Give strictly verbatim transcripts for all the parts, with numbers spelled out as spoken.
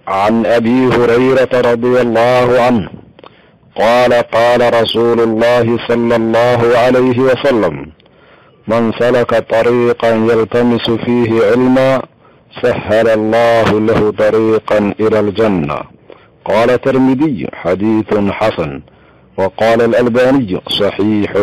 عن أبي هريرة رضي الله عنه قال قال رسول الله صلى الله عليه وسلم: من سلك طريقا يلتمس فيه علما سهل الله له طريقا إلى الجنة. قال الترمذي: حديث حسن. وقال الألباني: صحيح.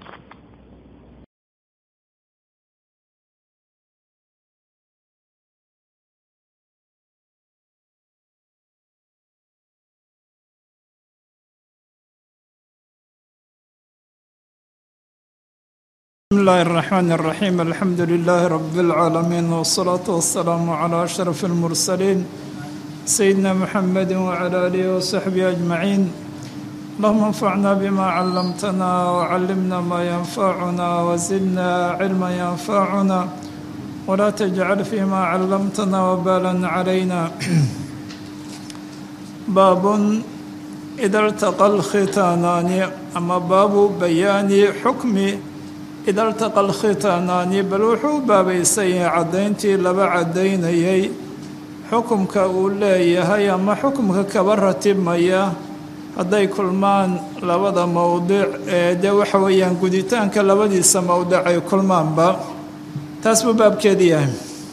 بسم الله الرحمن الرحيم. الحمد لله رب العالمين، والصلاة والسلام على أشرف المرسلين سيدنا محمد وعلى آله وصحبه أجمعين. اللهم انفعنا بما علمتنا وعلمنا ما ينفعنا وزدنا علما ينفعنا ولا تجعل فيما علمتنا وبالا علينا. باب إذا التقى الختانان. أما باب بيان حكم إذا التقى الختانان بل wuxuu baabaysan yahay cadayntii laba cadaynayay xukumka uu leeyahay ama xukumka kaba ratibmaya hadday kulmaan labada mowdic ee de waxa weeyaan guditaanka labadiisa mowdic ay kulmaanba taas buu baabkeedii yahay.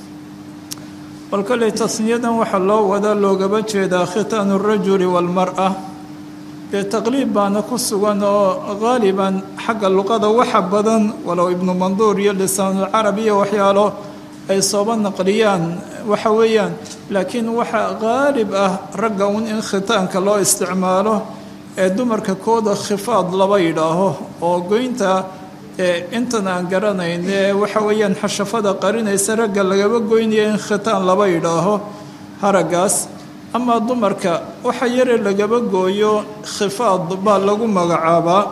bal kale tasniyadan waxa loo wada loogaba jeedaa khitaanu rajuli walmar'a dee taqliib baana ku sugan oo qaaliban xagga luqada waxa badan walow ibnu manduur iyo lisaanulcarab iyo waxyaalo ay sooba naqliyaan waxa weeyaan, laakiin waxa qaalib ah ragga un in khitaanka loo isticmaalo ee dumarka kooda khifaad laba yidhaaho oo goynta ee intan aan garanayne waxa weeyaan xashafada qarinaysa ragga lagaba goynaya in khitaan laba yidhaaho haragaas. ama dumarka waxa yare lagaba gooyo khifaad baa lagu magacaabaa.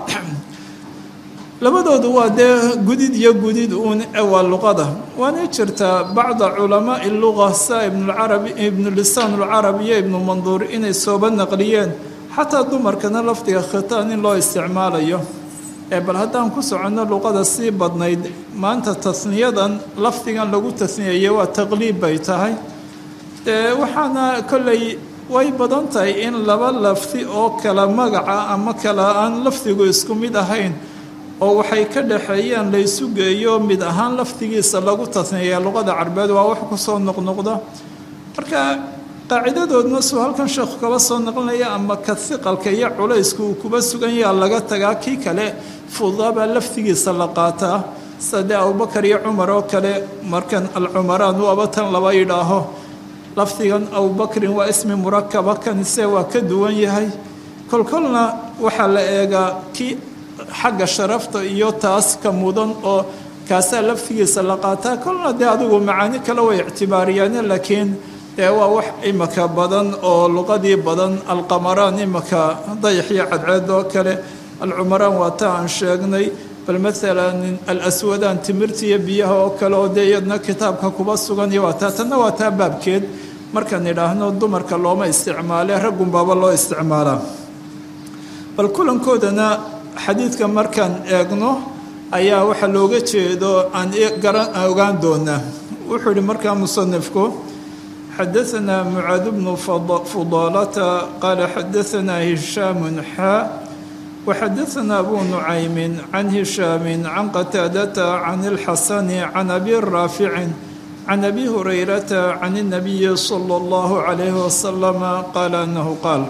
labadoodu waa dee gudid iyo gudid uun waa luqada. waana jirtaa bacda culamaa luga sa ibnulcarabi ibnu lisaanulcarab iyo ibnu manduur inay sooba naqliyeen xataa dumarkana lafdiga khitaan in loo isticmaalayo. ee bal haddaan ku soconno luqada sii badnayd maanta tasniyadan lafdigan lagu tasniyayay waa taqliib bay tahay. dee waxaana kolley way badan tahay in laba lafdi oo kala magaca ama kala aan lafdigu isku mid ahayn oo waxay ka dhaxeeyaan laysu geeyo mid ahaan lafdigiisa lagu tasniya luqada carbeed waa wax ku soo noqnoqda. marka qaacidadoodna suu halkan sheekhu kaba soo naqlinaya ama ka hiqalka iyo culaysku uu kuba sugan yaha laga tagaa kii kale fudaabaa lafdigiisa la qaataa sade abubakar iyo cumar oo kale markan alcumaraan waaba tan laba yidhaaho lafdigan abubakrin waa ismi murakaba kanise waa ka duwan yahay. kolkolna waxaa la eegaa kii xagga sharafta iyo taas ka mudan oo kaasaa lafdigiisa la qaataa. kolna dee adigu macaani kale way ictibaariyaan, laakiin dee waa wax imaka badan oo luqadii badan. alqamaraan imaka dayax iyo cadceed oo kale, alcumaraan waa taa aan sheegnay. bal maalan alaswadaan timirta iyo biyaha oo kale oo dee iyadna kitaabka kuba sugan iyo waa taa tanna waa taa baabkeed. markaan idhaahno dumarka looma isticmaale raggunbaaba loo isticmaalaa. bal kulankoodana xadiidka markaan eegno ayaa waxa looga jeedo aan ogaan doonaa. wuxuu yihi markaa musanifku: xadaanaa mucaad bnu fudaalata qaala xadaanaa hishaamun xaa وxadaثna abu nucaymi can hishaami can qataadata can اlxasani can abi raafici can abi hurayrata can الnabiyi salى اllahu عalayhi wasalama qaala anahu qaal.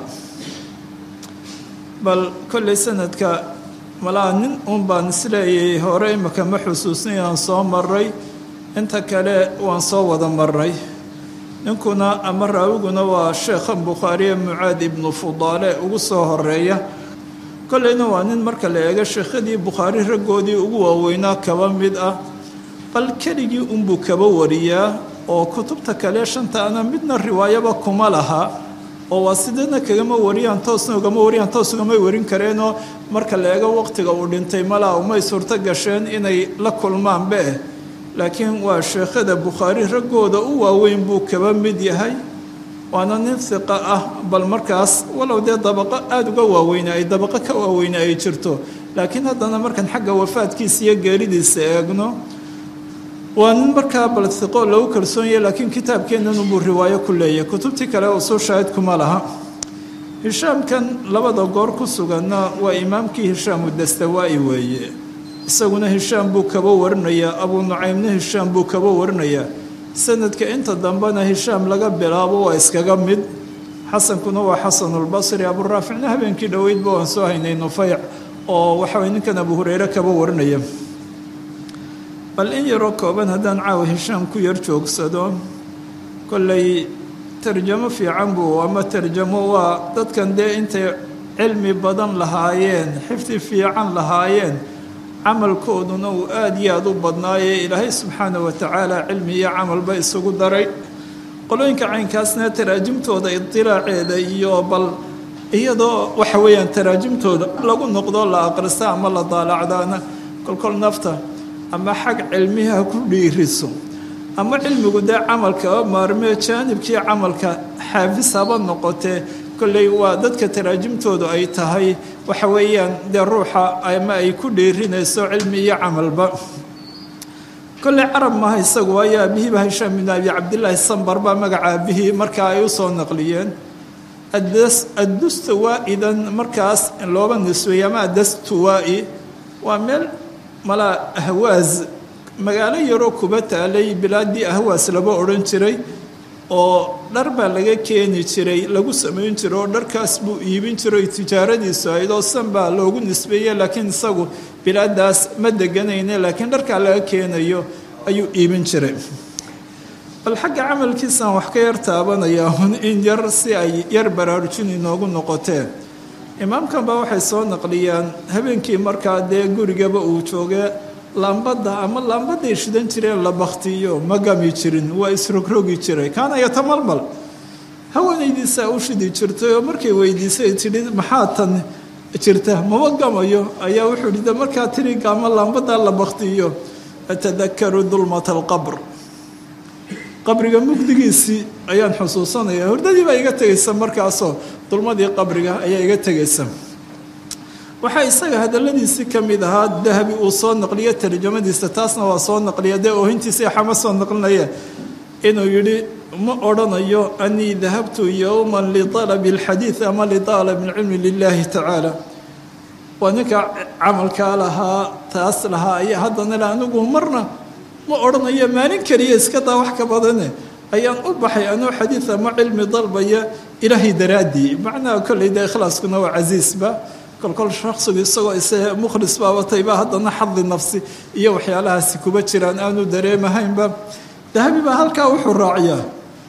bal kollay sanadka malaa nin un baan isleeyay hore imaka ma xusuusin aan soo maray, inta kale waan soo wada maray. ninkuna ama raawiguna waa sheekhan bukhaariye mucaad ibnu fudaale ugu soo horeeya. kollayna waa nin marka la eego sheekhadii bukhaari raggoodii ugu waaweynaa kaba mid ah, bal keligii unbuu kaba wariyaa oo kutubta kale shantaana midna riwaayaba kuma laha oo waa sidana kagama wariyaan toosna ugama wariyaan toos ugama warin kareenoo marka la eego waqtiga uu dhintay malaa umay suurto gasheen inay la kulmaanbe. laakiin waa sheekhada bukhaari raggooda u waaweyn buu kaba mid yahay, waana nin hiqa ah. bal markaas walow dee dabaqo aada uga waaweyne ay dabaqo ka waaweyne ay jirto, laakiin haddana markaan xagga wafaadkiisa iyo geeridiisa eegno waa nin markaa balsiqo lagu kalsoon yahay laakiin kitaabkeennan unbuu riwaayo ku leeyahay kutubtii kale oo soo shaahid kuma laha hishaamkan labada goor ku suganna waa imaamkii hishaamu dastawaa'i weeye isaguna hishaam buu kaba warinayaa abuu nucaymna hishaam buu kaba warinayaa sanadka inta dambena hishaam laga bilaabo waa iskaga mid xasankuna waa xasanulbasri aburaaficna habeenkii dhoweydba waan soo haynay nufayc oo waxaway ninkan abu hureyre kaba warinaya bal in yaroo kooban haddaan caawa hishaam ku yar joogsado kollay tarjamo fiican buu ama tarjamo waa dadkan dee intay cilmi badan lahaayeen xifdi fiican lahaayeen camalkooduna uu aada iyo aada u badnaayee ilaahay subxaana wa tacaala cilmi iyo camalba isugu daray qolooyinka caynkaasna taraajimtooda idilaaceeda iyo bal iyadoo waxa weeyaan taraajimtooda lagu noqdo la aqrista ama la daalacdaana kolkol nafta ama xag cilmiha ku dhiiriso ama cilmigu dee camalka maarmee jaanibkii camalka xaafis haba noqotee kolley waa dadka taraajimtoodu ay tahay waxa weeyaan dee ruuxa ama ay ku dhiirinayso cilmi iyo camalba kolley carab maha isagu waayo aabihiiba hishaam bin abi cabdillaahi sambar baa magaca aabihii markaa ay u soo naqliyeen addustuwaa-idan markaas looba nisweeye ama addastuwaa-i waa meel malaa ahwaas magaalo yaroo kuba taalay bilaadii ahwaas laba odhan jiray oo dhar baa laga keeni jiray lagu samayn jiro oo dharkaas buu iibin jiray tijaaradiisu aydoo san baa loogu nisbeeyey laakiin isagu bilaadaas ma deganayne laakiin dharkaa laga keenayo ayuu iibin jiray bal xagga camalkiisaan wax ka yar taabanayaa in yar si ay yar baraarujin inoogu noqotee imaamkan baa waxay soo naqliyaan habeenkii markaa dee gurigaba uu jooge laambadda ama laambadday shidan jireen la baktiyo ma gami jirin waa isrogrogi jiray kaana yatamalmal haweenaydiisaa u shidi jirtay oo markay weydiisay tidhi maxaa tan jirta mama gamayo ayaa wuxuu yidhi markaa tiriga ama laambaddaa la baktiyo atadakaru dulmata alqabr qabriga mugdigiisii ayaan xusuusanaya hurdadii baa iga tegaysa markaasoo dulmadii qabriga ayaa iga tegaysa waxaa isaga hadaladiisii ka mid ahaa dahabi uu soo naqliyo tarjamadiisa taasna waa soo naqliya dee oohintiisa xama soo naqlinaya inuu yidhi ma odhanayo anii dahabtu yowman lialabi alxadiid ama lialabi alcilmi lilaahi tacaala waa ninka camalkaa lahaa taas lahaa ayaa haddana le anigu marna ma odhanayo maalin keliya iska daa wax ka badane ayaan u baxay anuu xadiid ama cilmi dalbaya ilaahay daraaddii macnaha kolley dee ikhlaaskuna waa casiisba kolkol shaksigu isagoo ise mukhlis baa watayba haddana xadi nafsi iyo waxyaalahaasi kuba jiraan aanu dareemahaynba dahabi baa halkaa wuxuu raaciyaa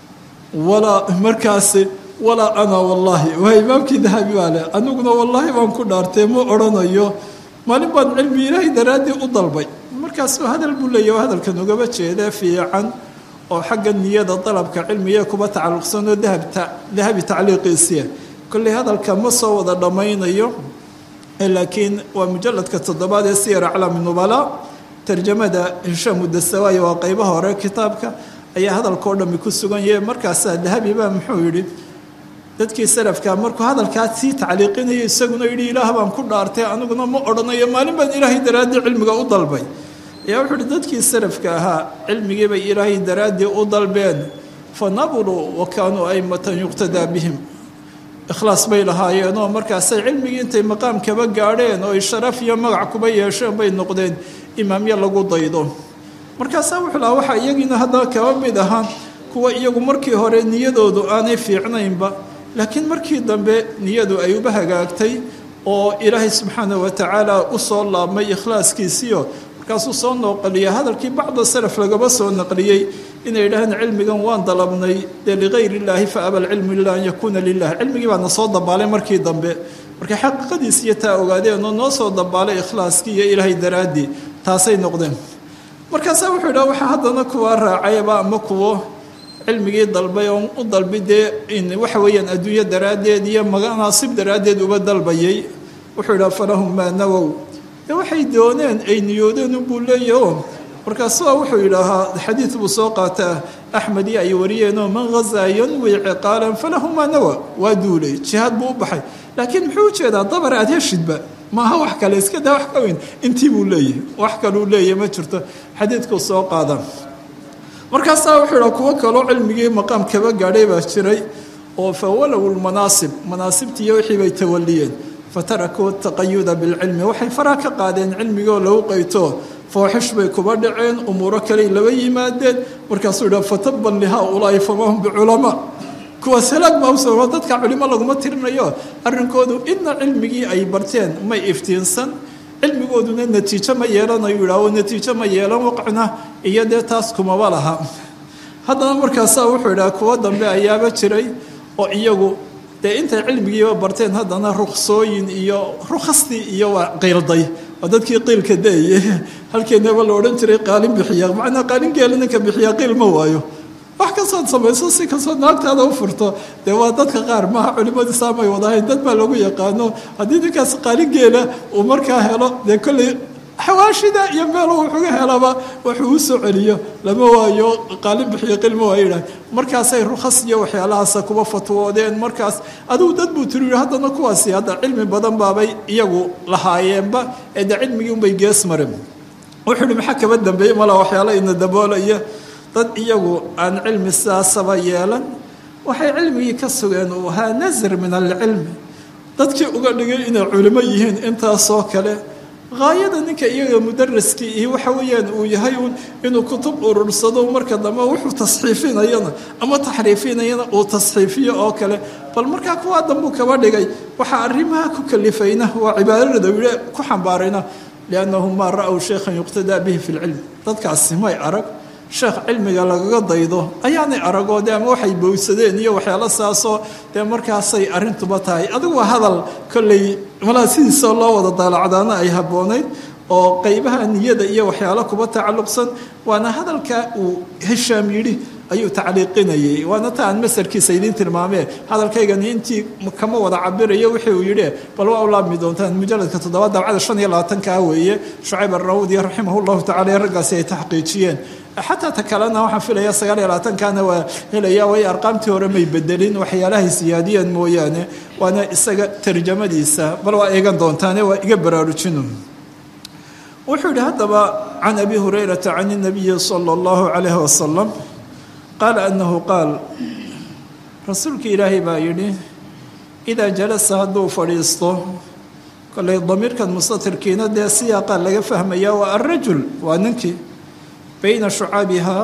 walaa markaasi walaa ana wallaahi waa imaamkii dahabi baa leh aniguna wallaahi baan ku dhaartay ma odhanayo maalin baan cilmi ilaahay daraaddii u dalbay markaasuu hadal buu leeyahy oo hadalkan ugaba jeeda fiican oo xagga niyada dalabka cilmiga kuba tacalluqsan oo dahabta dahabi tacliiqiisiya kolley hadalka ma soo wada dhammaynayo laakiin waa mujaladka toddobaad ee siyar aclaami nubalaa tarjamada hishaamu dastawaayi waa qeybaha hore kitaabka ayaa hadalkao dhammi ku sugan yahay markaasaa dahabi baa muxuu yidhi dadkii salafka markuu hadalkaa sii tacliiqinayo isaguna yidhi ilaah baan ku dhaartay aniguna ma odhanayo maalin baan ilaahay daraaddii cilmiga u dalbay ayaa wuxuu yidhi dadkii salafka ahaa cilmigii bay ilaahay daraaddii u dalbeen fa nabuluu wa kaanuu aimatan yuqtadaa bihim ikhlaas bay lahaayeenoo markaasay cilmigii intay maqaam kaba gaadheen oo ay sharaf iyo magac kuba yeesheen bay noqdeen imaamyo lagu daydo markaasaa wuxuu lahaa waxaa iyagiina hadda kaba mid ahaa kuwa iyagu markii hore niyadoodu aanay fiicnaynba laakiin markii dambe niyadu ay uba hagaagtay oo ilaahay subxaana wa tacaala u soo laabmay ikhlaaskiisiio markaasuu soo noqliya hadalkii bacda salaf lagaba soo naqliyey inay yidhaaheen cilmigan waan dalabnay dee ligayr illaahi fa aba alcilmu ila an yakuuna lilah cilmigii baana soo dabaalay markii dambe markay xaqiiqadiis iyo taa ogaadeen oo noo soo dabaalay ikhlaaskii iyo ilaahay daraaddii taasay noqdeen markaasaa wuxuu yidhaha waxaa haddana kuwa raacayba ama kuwo cilmigii dalbay oo u dalbi dee in waxa weeyaan adduunyo daraaddeed iyo manaasib daraaddeed uba dalbayay wuxuu yidhaha falahum maa nawow dee waxay dooneen ay niyoodeen unbuu leeyaho markaasua wuxuu yidhaahaa xadiid buu soo qaataa axmed iyo ay wariyeenoo man hazaa yanwi ciqaalan falahu maa nawa waa duulay jihaad buu u baxay laakiin muxuu ujeedaa dabar aad heshidba maaha wax kale iska daa wax ka weyn intii buu leeyahay wax kaluu leeyahay ma jirto xadiidku soo qaada markaasaa wuxuu yidhaha kuwo kaloo cilmigii maqaam kaba gaadhay baa jiray oo fawalow lmanaasib manaasibtiiyo wixii bay tawaliyeen fatarakuu taqayuda bilcilmi waxay faraa ka qaadeen cilmigoo lagu qayto fooxish bay kuba dhaceen umuuro kaley laba yimaadeen markaasuu yidhaha fataban lihaa-ulaa'i famahum biculamaa kuwaas halaag baa usoo dadka culimo laguma tirinayo arrinkoodu idna cilmigii ay barteen may iftiinsan cilmigooduna natiijo ma yeelanayu yidhaah natiijo ma yeelan waqcna iyo dee taas kumaba laha haddana markaasaa wuxuu yidhaha kuwo dambe ayaaba jiray oo iyagu dee intay cilmigiiba barteen haddana ruksooyin iyo rukhastii iyo waa qiilday waa dadkii qiilka daeye halkeenaba la odhan jiray qaalin bixiya macnaa qaalin geela ninka bixiyaa qiil ma waayo wax kastood samayso si kastoo naagtaada u furto dee waa dadka qaar maaha culimmadu saamay wadahayn dad baa lagu yaqaano haddii ninkaas qaalin geela uu markaa helo dee kolley xawaashida iyo meelu wuxuga helaba wuxuu u soo celiyo lama waayo qaalin bixiyo qilma waa yidhaah markaasay rukhas iyo waxyaalahaasa kuba fatwoodeen markaas adigu dad buu tiri haddana kuwaasi hadda cilmi badan baabay iyagu lahaayeenba ee dee cilmigii unbay gees mareen wuxuu ihi maxaa kaba dambeeyey mala waxyaala ina daboolaya dad iyagu aan cilmi sidaasaba yeelan waxay cilmigii ka sugeen uu ahaa nasr min alcilmi dadkii uga dhigay inay culimo yihiin intaasoo kale haayada ninka iyaga mudaraskii iyo waxa weeyaan uu yahay inuu kutub urursado marka dambe wuxuu tasxiifinayana ama taxriifinayana uu tasxiifiyo oo kale bal markaa kuwaa dambuu kaba dhigay waxaa arrimaha ku kalifayna waa cibaadada wile ku xambaarayna liannahum maa ra-w shaykhan yuqtadaa bihi fi lcilm dadkaasi may arag sheekh cilmiga lagaga daydo ayaanay aragoo dee ama waxay bowsadeen iyo waxyaalo saasoo dee markaasay arrintuba tahay adigu waa hadal kolley malaa sidiisoo loo wada daalacdaana ay habboonayd oo qaybaha niyada iyo waxyaalo kuba tacalluqsan waana hadalka uu hishaam yidhi ayuu tacliiqinayay waana ta aan masarkiisa idiin tilmaamee hadalkaygani intii kama wada cabirayo wixii uu yidhi bal waa u laabmi doontaan mujaladka toddobaad dabcada shan iyo labaatankaa weeye shucayb arrawdi raximah llahu tacala raggaasi ay taxqiijiyeen xataa ta kalena waxaan filayaa sagaal iyo labaatankaana waa helaya way arqaamtii hore may bedelin waxyaalahay siyaadiyeen mooyaane waana isaga tarjamadiisa bal waa eegan doontaane waa iga baraarujinu wuxuu yidhi haddaba can abi hurayrata can inabiyi sala allahu calayhi wasalam qaala annahu qaal rasuulka ilaahay baa yidhi idaa jalasa hadduu fadhiisto kollay damiirkan mustatirkiina dee siyaaqa laga fahmaya waa alrajul waa ninkii bayna shucaabihaa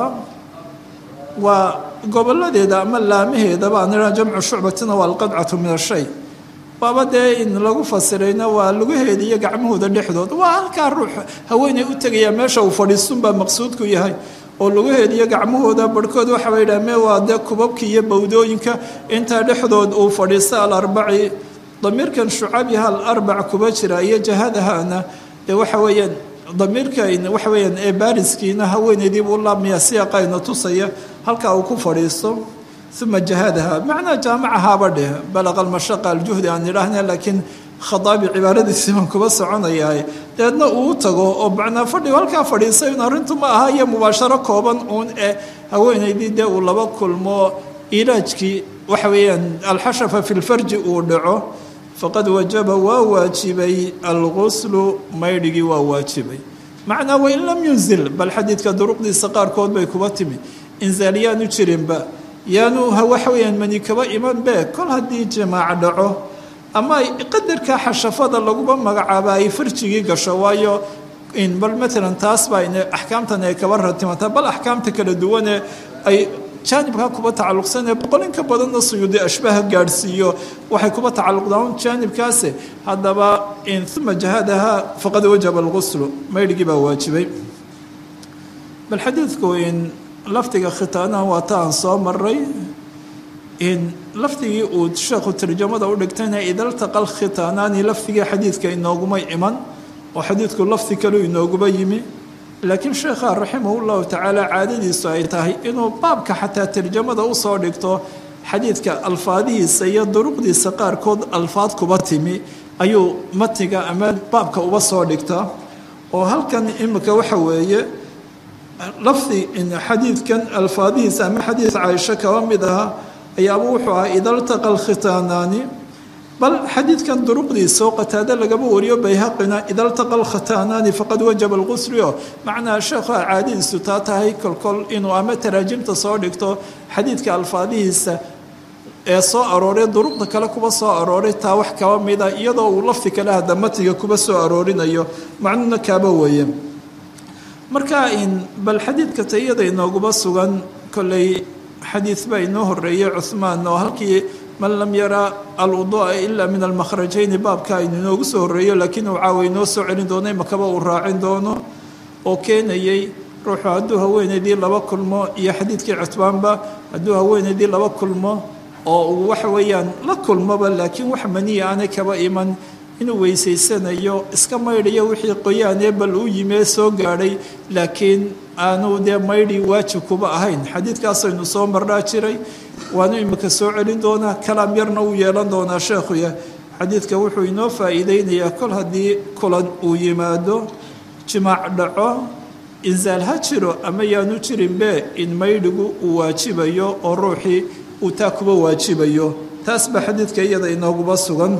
waa goboladeeda ama laamaheedaba anaa jamcu shucbatina waa alqadcatu min ashay waaba dee in lagu fasirayna waa lugaheeda iyo gacmahooda dhexdood waa halkaa ruux haweeney u tegaya meesha uu fadhiistunbaa maqsuudku yahay oo lugaheeda iyo gacmahooda barhkood waxaba yidhaha mee waa dee kubabka iyo bawdooyinka intaa dhexdood uu fadhiista alarbaci damiirkan shucaabiha alarbac kuba jira iyo jahadahana dee waxa weeyaan damiirkan waxa weeyaan ee baariskiina haweeneydiibu u laabmaya siyaqayna tusaya halkaa uu ku fadhiisto uma jahadaha macnaa jaamacahaaba dheh balaqa almashaqa aljuhdi aan idhaahna laakiin khadaabi cibaaradiisii baan kuba soconayaa deedna uu u tago oo macnaa fadhigo halkaa fadhiisay un arrintu ma aha iyo mubaasharo kooban uun ee haweeneydii dee uu laba kulmo ilaajkii waxa weeyaan alxashafa fi lfarji uu dhaco faqad wajaba waa waajibay alguslu maydhigii waa waajibay macnaa wain lam yunzil bal xadiidka duruqdiisa qaarkood bay kuba timi inzaaliyaanu jirinba yaanu waxa weeyaan mani kaba iman be kol haddii jamaac dhaco ama qadarka xashafada laguba magacaaba ay farjigii gasho waayo in bal maalan taas baa in axkaamtan ay kaba ratimataa bal axkaamta kala duwane ay jaanibkaa kuba tacalluqsanee boqolinka badanna suyuudi ashbaha gaadhsiiyo waxay kuba tacalluqdaan jaanibkaase haddaba in uma jahadaha faqad wajaba alguslu maydhigii baa waajibay bal xadiidku in lafdiga khitaanaha waa ta aan soo maray in lafdigii uu sheekhu tarjamada u dhigtayna idaltaqa alkhitaanaani lafdigii xadiidka inooguma iman oo xadiidku lafdi kaleu inooguma yimi laakiin sheekha raximahu llahu tacaala caadadiisu ay tahay inuu baabka xataa tarjamada usoo dhigto xadiidka alfaadihiisa iyo duruqdiisa qaarkood alfaad kuba timi ayuu matniga ama baabka uba soo dhigtaa oo halkan imika waxa weeye lafdi in xadiidkan alfaadihiisa ama xadiid caaisho kaba mid aha ayaaba wuxuu ahaa ida ltaqa alkhitaanaani bal xadiidkan duruqdiisoo qataado lagama wariyo bayhaqina ida ltaqa alkhataanaani faqad wajaba alqusrio macnaa sheekha caadadiisu taa tahay kolkol inuu ama taraajimta soo dhigto xadiidka alfaadihiisa ee soo arooray duruqda kale kuba soo arooray taa wax kaba mida iyadoo uu lafti kale hadda matiga kuba soo aroorinayo macnuuna kaaba weeye marka in bal xadiidka tayada inooguba sugan kolley xadiid baa inoo horeeyey cuhmaan oo halkii man lam yara alwuduu'a ilaa min almakhrajayni baabka aynu inoogu soo horreeyo laakiin uu caawa inoo soo celin doono imakaba uu raacin doono oo keenayey ruuxu hadduu haweenaydii laba kulmo iyo xadiidkii cutbaanba hadduu haweenaydii laba kulmo oo uu waxa weeyaan la kulmoba laakiin wax maniya aanay kaba iman inuu weysaysanayo iska maydhayo wixii qoyaanee bal uu yimee soo gaadhay laakiin aanu dee maydhi waajib kuba ahayn xadiidkaasaynu soo marnaa jiray waanu imika soo celin doonaa kalaam yarna uu yeelan doonaa sheekhuya xadiidka wuxuu inoo faa'iideynayaa kol haddii kulan uu yimaado jimaac dhaco insaal ha jiro ama yaanu jirinbe in maydhigu uu waajibayo oo ruuxii uu taa kuba waajibayo taas baa xadiidka iyada inooguba sugan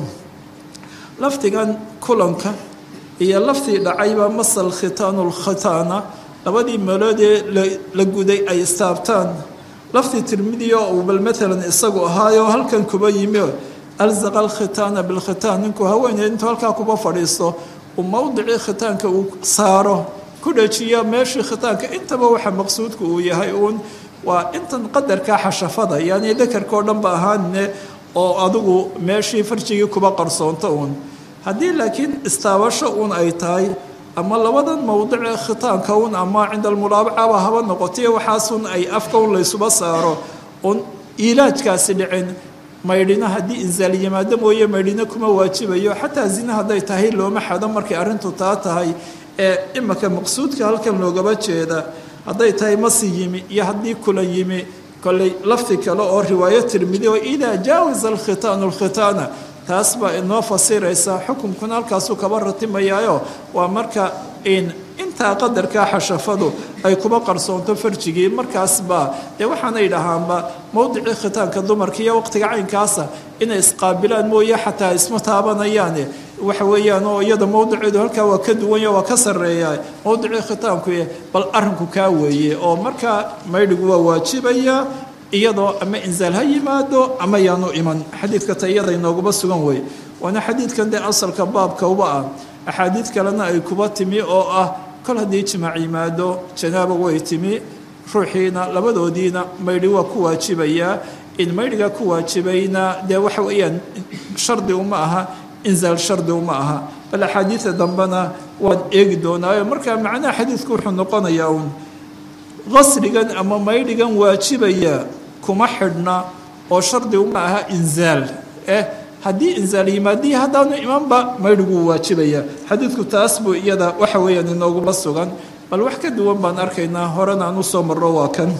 lafdigan kulanka iyo laftii dhacayba masal khitaanu lkhitaana labadii meeloodee la guday ay istaabtaan laftii tirmidi oo uu bal maalan isagu ahaayo halkan kuba yimi alzaqa alkhitaana bilkhitaan ninku haweeney intuu halkaa kuba fadhiisto uu mowdicii khitaanka uu saaro ku dhajiya meeshii khitaanka intaba waxa maqsuudku uu yahay uun waa intan qadarkaa xashafada yani dakarkao dhan ba ahaanne oo adigu meeshii farjigii kuba qarsoonto uun haddii laakiin istaabasho uun ay tahay ama labadan mowdicee khitaanka un ama cinda almulaabacaba haba noqotay waxaasun ay afka un laysuba saaro un ilaajkaasi dhicin maydhina haddii insaal yimaado mooye maydhina kuma waajibayo xataa zina hadday tahay looma xado markay arrintu taa tahay ee imika maqsuudka halkan loogaba jeeda hadday tahay masi yimi iyo haddii kula yimi kolley lafti kale oo riwaayo tirmidi oo idaa jaawaza alkhitaanu alkhitaana taas baa inoo fasiraysa xukunkuna halkaasuu kaba ratimayaayo waa marka in intaa qadarkaa xashafadu ay kuba qarsoonto farjigii markaas baa dee waxaanay dhahaanba mowdicii khitaanka dumarka iyo waqtiga caynkaasa inay isqaabilaan mooye xataa isma taabanayaane waxa weeyaan oo iyada mowdiceedu halkaa waa ka duwanya waa ka sarreeya mowdicii khitaanku bal arrinku kaa weeye oo markaa maydhigu waa waajibaya iyadoo ama insaal ha yimaado ama yaanu iman xadiidka tayada inooguba sugan wey waana xadiidkan dee asalka baabka uba ah axaadiid kalena ay kuba timi oo ah kol haddii jimaac yimaado janaaba way timi ruuxiina labadoodiina maydhi waa ku waajibayaa in maydhiga ku waajibayna dee waxa weeyaan shardi uma aha insaal shardi uma aha bal axaadiida dambena waan eegi doonaayo marka macnaha xadiidku wuxuu noqonayaa uun qasrigan ama maydhigan waajibaya kuma xidhna oo shardi uma aha insaal eh haddii insaal yimaadii haddaanu imanba maydhiguu waajibaya xadiidku taas buu iyada waxa weeyaan inooguma sugan bal wax ka duwan baan arkaynaa horena aan usoo marro waa kan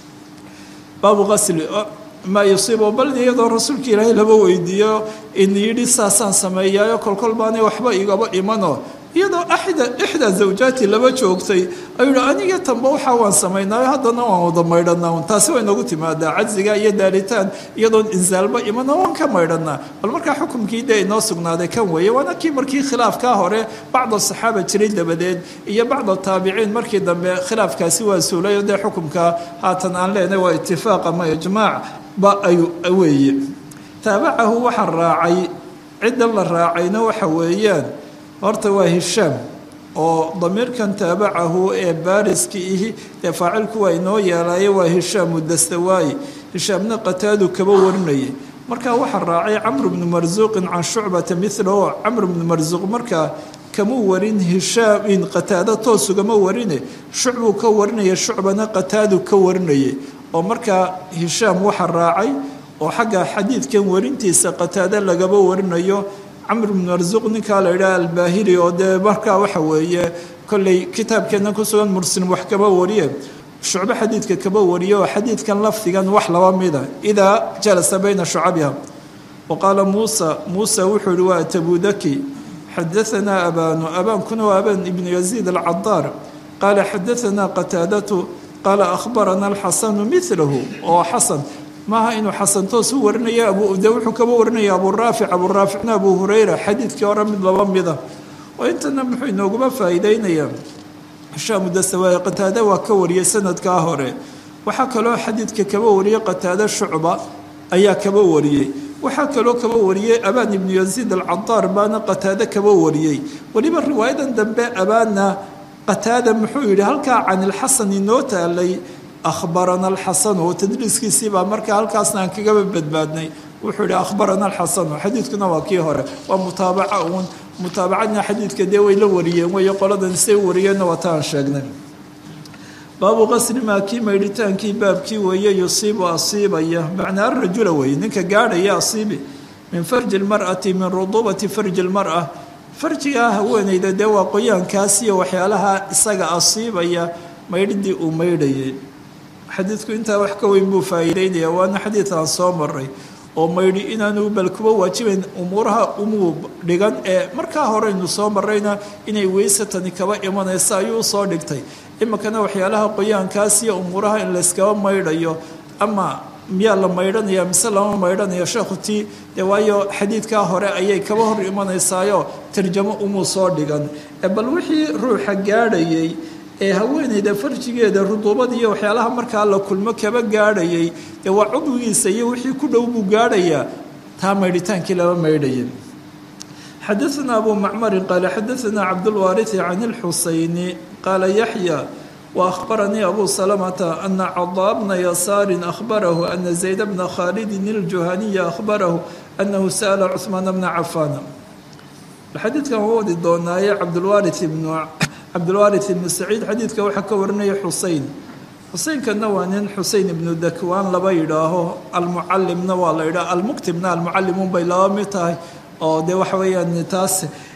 baabu qasli maa yusiibo bal iyadoo rasuulka ilaahay laba weydiiyo in yidhi saasaan sameeyaayo kolkol baanay waxba igaba imanoo iyadoo axda ixdaa zawjaati laba joogtay ayuu yihi aniga tanba waxaa waan samaynaayo haddana waan wada maydhanaa taasi way noogu timaadaa cajziga iyo daalitaan iyadoon insaalba imana waan ka maydhanaa bal markaa xukumkii dee inoo sugnaaday kan weeye waana kii markii khilaafkaa hore bacda saxaaba jiray dabadeed iyo bacda taabiciin markii dambe khilaafkaasi waa suulayo dee xukumka haatan aan leenahay waa itifaaq ama ijmaac ba ayuu weeye taabacahu waxaa raacay ciddan la raacayna waxa weeyaan horta waa hishaam oo damiirkan taabacahu ee baariska ihi dee faacilku waa inoo yeelaaye waa hishaamu dastawaayi hishaamna qataadu kaba warinayay markaa waxaa raacay camr bnu marsuuqin can shucbata milahu camr bnu marsuuq markaa kamuu warin hishaamin qataado toosugama warine shucbuu ka warinaya shucbana qataadu ka warinayay oo markaa hishaam waxaa raacay oo xagga xadiidkan warintiisa qataado lagaba warinayo camr bnu marsuuq ninkaa la yidhaha albaahili oo dee markaa waxa weeye kolley kitaabkeena ku sugan muslim wax kaba wariye shucbo xadiidka kaba wariye oo xadiidkan lafdigan wax laba mida idaa jalasa bayna shucabiha wa qaala muusa muusa wuxuu yihi waa tabudaki xadaanaa abaanu abaankuna waa abaan ibnu yaziid alcadaar qaala xadaanaa qataadatu qaala akhbarana alxasanu milahu oo xasan maaha inuu xasan toos u warinaya abu de wuxuu kaba warinaya abu raafic abu raaficna abu hurayra xadiidkii hore mid laba mida oo intana muxuu inooguma faa'iideynayaa hishaam dastawaay qataada waa ka wariyay sanadkaa hore waxaa kaloo xadiidka kaba wariyay qataada shucba ayaa kaba wariyey waxaa kaloo kaba wariyey abaan ibnu yaziid alcadaar baana qataada kaba wariyey weliba riwaayadan dambe abaanna qataada muxuu yidhi halkaa can ilxasan inoo taalay akhbarana alxasanu oo tadriiskiisii baa markaa halkaasna aan kagaba badbaadnay wuxuu yihi akhbarana alxasanu xadiidkuna waa kii hore waa mutaabaca uun mutaabacadna xadiidka dee way la wariyeen way qoladan say wariyeenna waa taan sheegnay baabu qasri maa kii maydhitaankii baabkii weeye yusiibu asiibaya macnaa arajula weeye ninka gaadhaya asiibi min farji lmar'ati min ruduubati farji lmar'a farjigaa haweenayda dee waa qoyaankaas iyo waxyaalaha isaga asiibaya maydhidii uu maydhayay xadiidku intaa wax ka weyn buu faa'iideynaya waana xadiid aan soo maray oo maydhi inaanu bal kuba waajibayn umuuraha umuu dhigan ee markaa horeynu soo marayna inay weysatani kaba imanaysa ayuu usoo dhigtay iminkana waxyaalaha qoyaankaas iyo umuuraha in layskaba maydhayo ama miyaa la maydhanaya mise lama maydhanaya sheekhu tii dee waayo xadiidkaa hore ayay kaba hor imanaysaayo tarjamo umuu soo dhigan bal wixii ruuxa gaadhayay ee haweenayda farjigeeda ruduubada iyo waxyaalaha markaa la kulmo kaba gaadhayay dee waa cudwigiisa iyo wixii ku dhow buu gaadhayaa taa maydhitaankii laba maydhaya xadaثna abu macmarin qaala xadaثna cabdulwaariثi can اlxusayni qaala yaxya waأkhbaranii abu salamata ana cadaa bna yasaari akhbarahu ana zayd bna khaalidin اljuhaniya akhbarahu anahu sa'la cuثmaan bna cafaan xadiidkan waa wadi doonaaye cabdulwaariث ibnu cabdulwaariث ibnu saciid xadiidka waxaa ka warinaya xusein xuseynkana waa nin xusein ibnu dakwaan laba yidhaaho almucalimna waa la yidhaha almuktibna almucalimuun bay laba mid tahay oo dee waxa weeyaan taas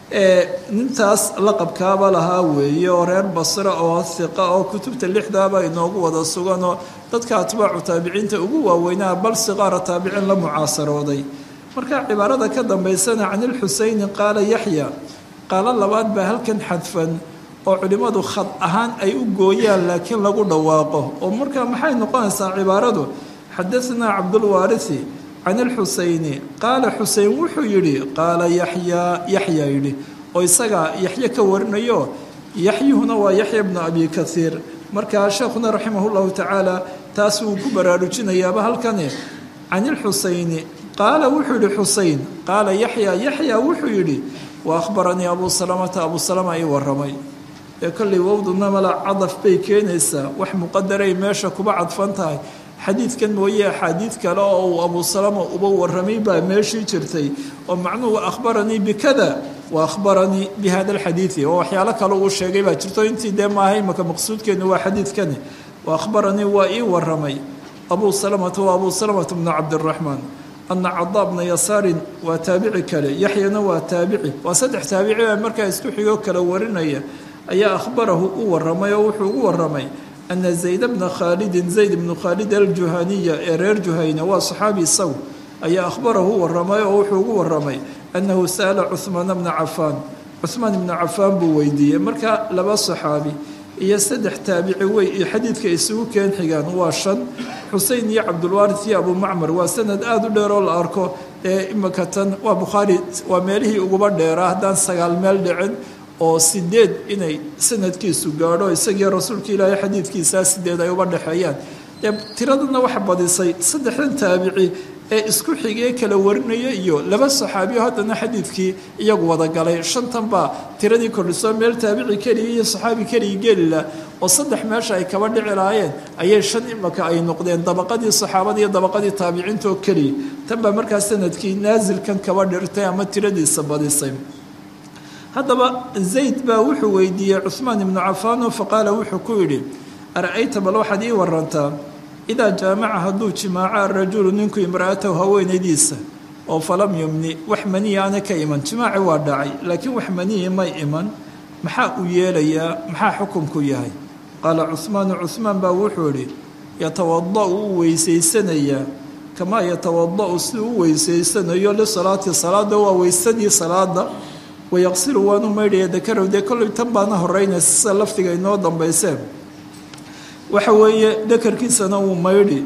nintaas laqabkaaba lahaa weeye oo reer basra oo hiqa oo kutubta lixdaaba inoogu wada suganoo dadka atbaacu taabiciinta ugu waaweynaa bal siqaara taabiciin la mucaasarooday marka cibaarada ka dambaysana can ilxuseyni qaala yaxya qaalo labaad baa halkan xadfan oo culimmadu khad ahaan ay u gooyaan laakiin lagu dhawaaqo oo markaa maxay noqonaysaa cibaaradu xadaثnaa cabdulwaariثi can ilxuseyni qaala xusein wuxuu yidhi qaala yaxyaa yaxyaa yidhi oo isagaa yaxye ka warinayo yaxyuhuna waa yaxya bnu abi kaiir markaa sheekhuna raximah اllahu tacaala taas wuu ku baraarujinayaaba halkani can ilxuseyni qaala wuxuu yidhi xusein qaala yaxyaa yaxyaa wuxuu yidhi wa akhbaranii abu salamata abu salama ii waramay ee kollay wowduna mala cadaf bay keenaysaa wax muqadaray meesha kuba cadfan tahay xadiidkan mooye axaadiid kale oo uu abu salama uba waramay baa meeshii jirtay oo macnuhu akhbaranii bikada wa akhbaranii bi hada alxadiidi oo waxyaalo kale uu sheegay baa jirto intii dee maahay maka maqsuudkeenu waa xadiidkani wa akhbaranii waa ii waramay abu salamata waa abu salamata bnu cabdiraxmaan ana cadaa bna yasaarin waa taabici kale yaxyana waa taabici waa saddex taabici baa markaa isku xigoo kala warinaya ayaa akhbarahu u waramay oo wuxuu ugu waramay ana zayd bna khaalidin zayd bnu khaalid aljuhaniya ee reer juhayna waa saxaabi isagu ayaa akhbarahu u waramay oo wuxuu ugu waramay annahu sa'ala cuhmaana bna cafaan cuhmaan ibna cafaan buu weydiiyey marka laba saxaabi iyo saddex taabici wey iyo xadiidka isugu keen xigaan waa shan xusein iyo cabdulwaariث iyo abu macmar waa sanad aada u dheer oo la arko ee imika tan waa bukhaari waa meelihii uguba dheeraa haddaan sagaal meel dhicin oo sideed inay sanadkiisu gaadho isagii rasuulka ilaahay xadiidkiisaa sideed ay uba dhexeeyaan dee tiradana waxa badisay saddexdan taabici ee isku xigee kala warinaya iyo laba saxaabiyo haddana xadiidkii iyagu wada galay shantan baa tiradii kordhisoo meel taabici keliya iyo saxaabi keliya gelila oo saddex meesha ay kaba dhici lahaayeen ayay shan imaka ay noqdeen dabaqadii saxaabada iyo dabaqadii taabiciinta oo keliya tan baa markaa sanadkii naasilkan kaba dhirtay ama tiradiisa badisay haddaba zayd baa wuxuu weydiiyey cuhmaan ibnu cafaano faqaala wuxuu ku yidhi ara-ayta bal waxaad ii warantaa idaa jaamaca hadduu jimaaco arajulu ninku imra'atahu haweenaydiisa oo falam yumni wax maniya ana ka iman jimaaci waa dhacay laakiin wax maniyi may iman maxaa uu yeelayaa maxaa xukunku yahay qaala cuhmaanu cuhmaan baa wuxuu idhi yatawada'u u weysaysanayaa kamaa yatawada'u siduu u weysaysanayo lisalaati salaada waa weysadii salaada wayaqsilu waanu maydhaya dakarow dee kollay tan baana horeynaysa sida lafdiga inoo dambayseen waxa weeye dakarkiisana wuu maydhi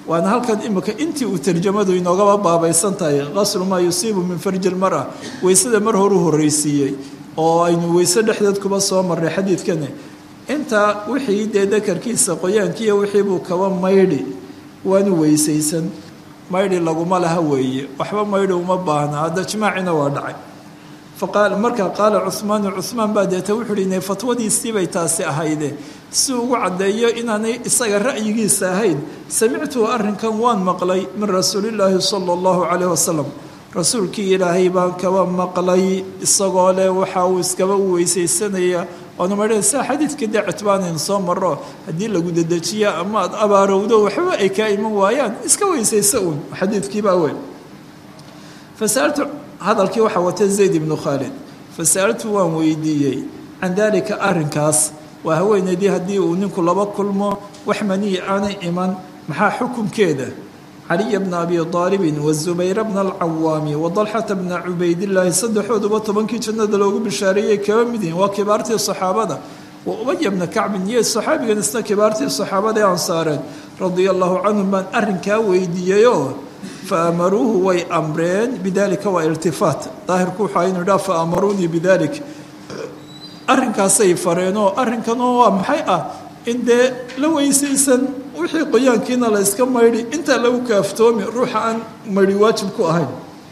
waana halkan imika intii uu tarjamadu inoogaba baabaysan tahay qaslu maa yusiibu min farji lmara weysada mar horu horreysiiyey oo aynu weyse dhexdeed kuba soo marray xadiidkani intaa wixii dee dakarkiisa qoyaankiiyo wixii buu kaba maydhi waanu weysaysan maydhi laguma laha weeye waxba maydhi uma baahna hadda jimaacina waa dhacay faqaal markaa qaala cuhmaanu cuhmaan baa deeta wuxuu hi fatwadiisii bay taasi ahayde si ugu caddeeyo inaanay isaga ra'yigiisa ahayn samictuhu arrinkan waan maqlay min rasuulillaahi sala allahu calayh wasalam rasuulkii ilaahay baan kaba maqlay isagoo leh waxa uu iskaba u weysaysanaya waanu madheen saa xadiidka dee citbaanayn soo maro haddii lagu dedejiya ama ad abaarowdo waxba ay kaa iman waayaan iska weysaysa uun xadiidkiibaa weyn fasaaltu hadalkii waxaa wata zayd ibnu khaalid fasa'altu waan weydiiyey can daalika arrinkaas waa haweenaydii haddii uu ninku laba kulmo wax maniyi aanay iman maxaa xukunkeeda caliya bna abi aalibin wazubayra bna alcawaami wadalxata bna cubaydillaahi saddexooduba tobankii jannada loogu bishaareeyey kaba mid yihin waa kibaartii saxaabada wa ubaya bna kacbin iyo saxaabigan isna kibaartii saxaabada ee ansaareed radia allahu canhum baan arrinkaa weydiiyeyoo faamaruuhu way amreen bidalika waa iltifaat daahirku waxaa inu idhaa faamaruunii bidalik arrinkaasay fareenoo arrinkanoo waa maxay ah in dee la weysaysan wixii qoyaankiina la yska maydhi intaa lagu kaaftoomi ruuxa aan maydhi waajib ku ahayn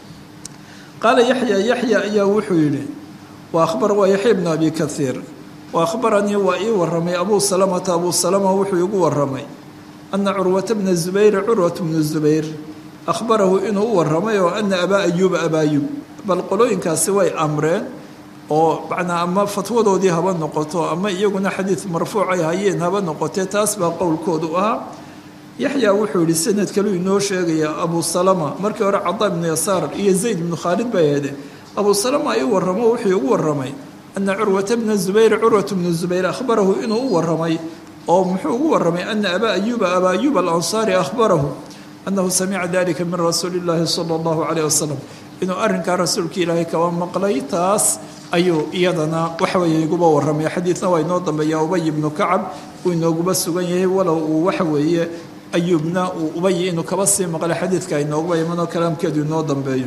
qaala yaxya yaxya ayaa wuxuu yidhi wa akhbar waa yaxya bna abi kaiir wa akhbaranii waa ii waramay abuu salamata abuu salama wuxuu igu waramay ana curwata bna zubayr curwat bnu zubayr akhbarahu inuu u waramay oo ana abaa ayuuba abaa ayuub bal qolooyinkaasi way amreen oo macnaa ama fatwadoodii haba noqoto ama iyaguna xadiid marfuuc ay hayeen haba noqotee taas baa qowlkoodu ahaa yaxya wuxuu yihi sanad kaluu inoo sheegaya abuu salama markii hore cada ibnu yasaar iyo zayd ibnu khaalid baa yeede abuu salama ay u waramo wuxuu ugu waramay ana curwata bna zubayr curwat bnu zubayr akhbarahu inuu u waramay oo muxuu ugu waramay ana abaa ayuuba abaa ayuub alansaari akhbarahu annahu samica dalika min rasuuli illaahi sala allahu calayh wasalam inuu arrinkaa rasuulka ilaahay kaba maqlay taas ayuu iyadana waxaweeye iguba waramay xadiidna waa inoo dambeeya ubay ibnu kacab uu inooguba sugan yahay walow uu waxa weeye ayuubna uu ubay inuu kaba sii maqlay xadiidka inooguba imanoo kalaamkeedu inoo dambeeyo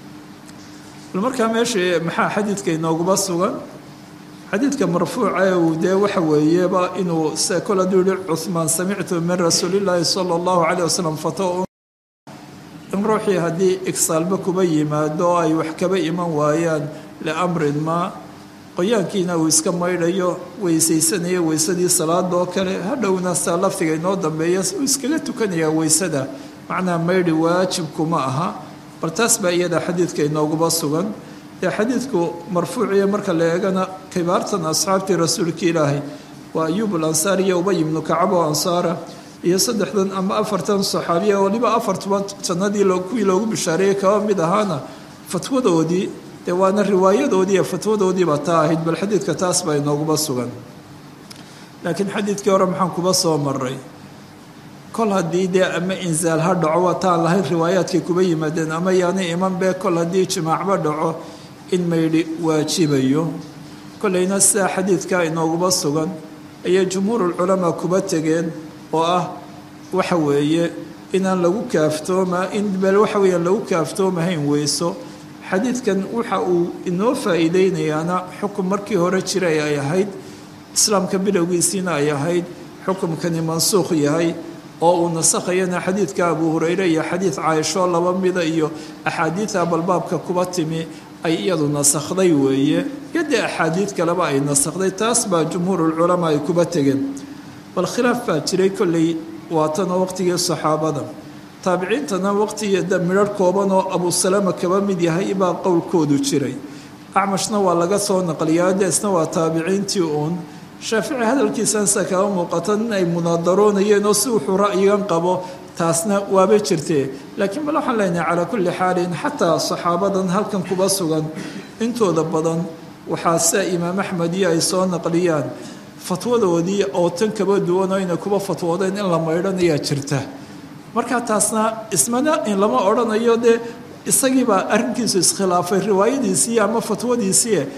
bal markaa meesha maxaa xadiidka inooguba sugan xadiidka marfuuca uu dee waxa weeyeba inuu se kol hadduu yihi cuhmaan samictu min rasuulillaahi sala allahu calayh wasalam fato in ruuxii haddii igsaalba kuba yimaado ay wax kaba iman waayaan liamrin maa qoyaankiina uu iska maydhayo weysaysanayo weysadii salaadoo kale hadhowna saa lafdiga inoo dambeeya uu iskaga tukanayaa weysada macnaa maydhi waajibkuma aha bal taas baa iyada xadiidka inooguba sugan dee xadiidku marfuuciya marka la eegana kibaartan asxaabtii rasuulka ilaahay waa ayuub alansaar iyo ubay ibnu kacab oo ansaara iyo saddexdan ama afartan saxaabiya waliba afartuba jannadii kuwii loogu bishaareeyey kaba mid ahaana fatwadoodii dee waana riwaayadoodii iyo fatwadoodiiba taa ahayd bal xadiidka taas baa inooguba sugan laakiin xadiidkii hore maxaan kuba soo maray kol haddii dee ama insaal ha dhaco waa taan lahayn riwaayaadkay kuba yimaadeen ama yaani iman bee kol haddii jimaacba dhaco in maydhi waajibayo kollayna sidaa xadiidkaa inooguba sugan ayay jumhuurulculamaa kuba tegeen oo ah waxa weeye inaan lagu kaaftooma in bal waxa weeyaan lagu kaaftoomahayn weyso xadiidkan waxa uu inoo faa'iideynayaana xukun markii hore jiray ay ahayd islaamka bilowgiisiina ay ahayd xukumkani mansuukh yahay oo uu nasakhayana xadiidka abuu hureyre iyo xadiid caaisho laba mida iyo axaadiida balbaabka kuba timi ay iyadu nasakhday weeye yadee axaadiid kaleba ay nasakhday taas baa jumhuurulculamaa ay kuba tegeen bal khilaaf baa jiray kolley waatanoo waqtigii saxaabada taabiciintana waqtigeeda midharh kooban oo abuu salama kaba mid yahay baa qowlkoodu jiray acmashna waa laga soo naqliyaa deesna waa taabiciintii uun shaafici hadalkiisansa kaba muuqata in ay munaadaroonayeen oo si wuxuu ra'yigan qabo taasna waaba jirtee laakiin bal waxaan leenahay calaa kulli xaalin xataa saxaabadan halkan kuba sugan intooda badan waxaa sia imaam axmed iyo ay soo naqliyaan fatwadoodii oo tan kaba duwan oo inay kuba fatwoodeen in la maydhanayaa jirta markaa taasna ismana in lama odhanayo dee isagiibaa arrinkiisu iskhilaafay riwaayadiisii ama fatwadiisii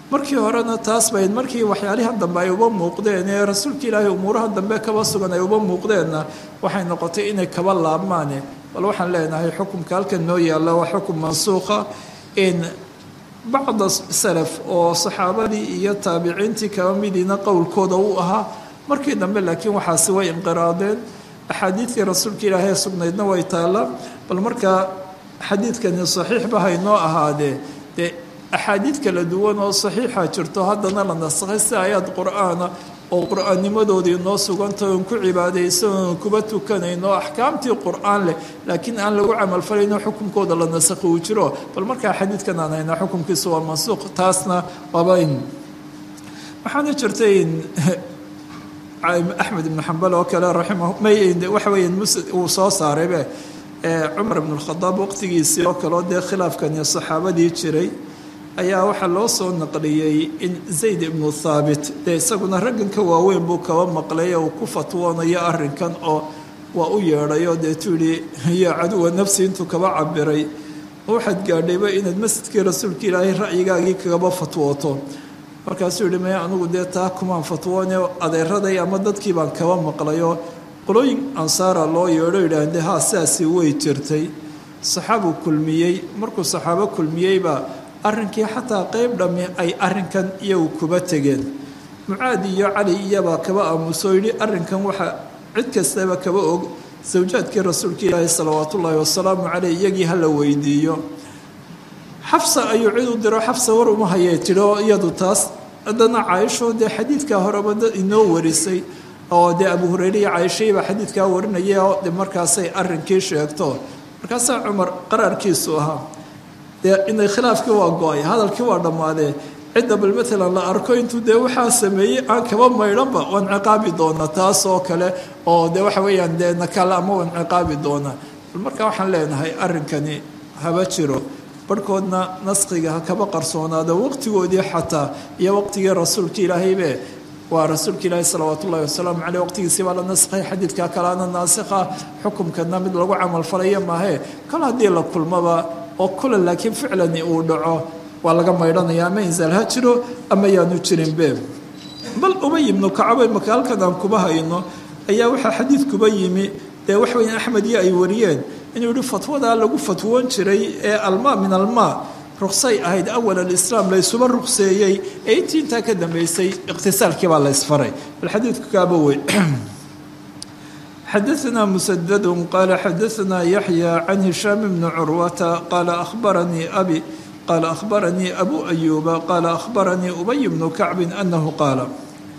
markii horena taas bayd markii waxyaalihan dambe ay uba muuqdeen ee rasuulka ilaahay umuuraha dambe kaba sugan ay uba muuqdeenna waxay noqotay inay kaba laabmaane bal waxaan leenahay xukumka halkan noo yaalla waa xukum mansuuqa in bacda salaf oo saxaabadii iyo taabiciintii kaba midiina qowlkooda u ahaa markii dambe laakiin waxaasi way inqiraadeen axaadiidkii rasuulka ilaahay ee sugnaydna way taalla bal markaa xadiidkani saxiixba haynoo ahaadee dee axaadiid kala duwan oo saxiixa jirto haddana la nasakhay si aayaad qur-aana oo qur-aannimadoodii noo sugantah oon ku cibaadaysan oon kuba tukanayno axkaamtii qur-aan leh laakiin aan lagu camalfalayno xukunkooda la nasakhi uu jiro bal markaa xadiidkan aan haynaa xukunkiisu waa mansuuq taasna waaba in waxaana jirtay in axmed ibnu xambal oo kale raximah waxa weya uu soo saaraybe cumar ibn اlkhadaab waqtigiisii oo kaleo dee khilaafkani saxaabadii jiray ayaa waxaa loo soo naqliyey in zayd ibnu thaabit dee isaguna ragganka waaweyn buu kaba maqlay uu ku fatwoonayo arrinkan oo waa u yeedhayo deetuu yihi ya caduwa nafsi intuu kaba cabiray waxaad gaadhayba inaad masjidkii rasuulka ilaahay ra'yigaagii kagaba fatwooto markaasuu yihi maya anugu dee taa kumaan fatwoone adeeraday ama dadkii baan kaba maqlayo qolooyin ansaara loo yeedho yidhaahdee haa sidaasi way jirtay saxaabuu kulmiyey markuu saxaabo kulmiyeyba arrinkii xataa qeyb dhammi ay arrinkan iyagu kuba tegeen mucaadi iyo cali iyabaa kaba aamusoo yidhi arrinkan waxaa cid kastaba kaba og sawjaadkii rasuulka ilaahi salawaatu ullaahi wasalaamu caleyh iyagii hala weydiiyo xafsa ayuu cid u diro xafsa war uma hayay tidhi oo iyadu taas haddana caaisho dee xadiidkaa horeba inoo warisay oo dee abu hureyre iyo caaishayba xadiidkaa warinaya oo de markaasay arrinkii sheegto markaasaa cumar qaraarkiisu ahaa dee inay khilaafkii waa go-ay hadalkii waa dhammaadee cidda bal maalan la arko intuu dee waxaa sameeyey aan kaba maydhanba waan ciqaabi doona taas oo kale oo dee waxa weeyaan dee nakala ama waan ciqaabi doona bal markaa waxaan leenahay arrinkani haba jiro barhkoodna naskhiga ha kaba qarsoonaado waqtigoodii xataa iyo waqtigii rasuulka ilaahaybe waa rasuulka ilaahi salawaatu ullahi wasalaamu caleyh waqtigiisii baa la naskhay xadiidka kalaana naasikha xukumkana mid lagu camalfalayo maahee kol haddii la kulmaba oo kula laakiin ficlani uu dhaco waa laga maydhanaya ama insaal ha jiro ama yaanu jirinbe bal ubay ibnu kacab imaka halkan aan kuba hayno ayaa waxaa xadiid kuba yimi dee wax weya axmed iyo ay wariyeen inuu yihi fatwadaa lagu fatwoon jiray ee almaa min almaa ruksay ahayd awal alislaam la ysuba rukseeyey ee intii intaa ka dambeysay iqtisaalkii baa la ysfaray bal xadiidku kaaba wey xadaثna msdd qala xadaثna yaxya can hishaam bni curwata qaala ahbaranii abi qaala ahbaranii abu ayuba qaala ahbaranii ubay bnu kacbi anahu qaala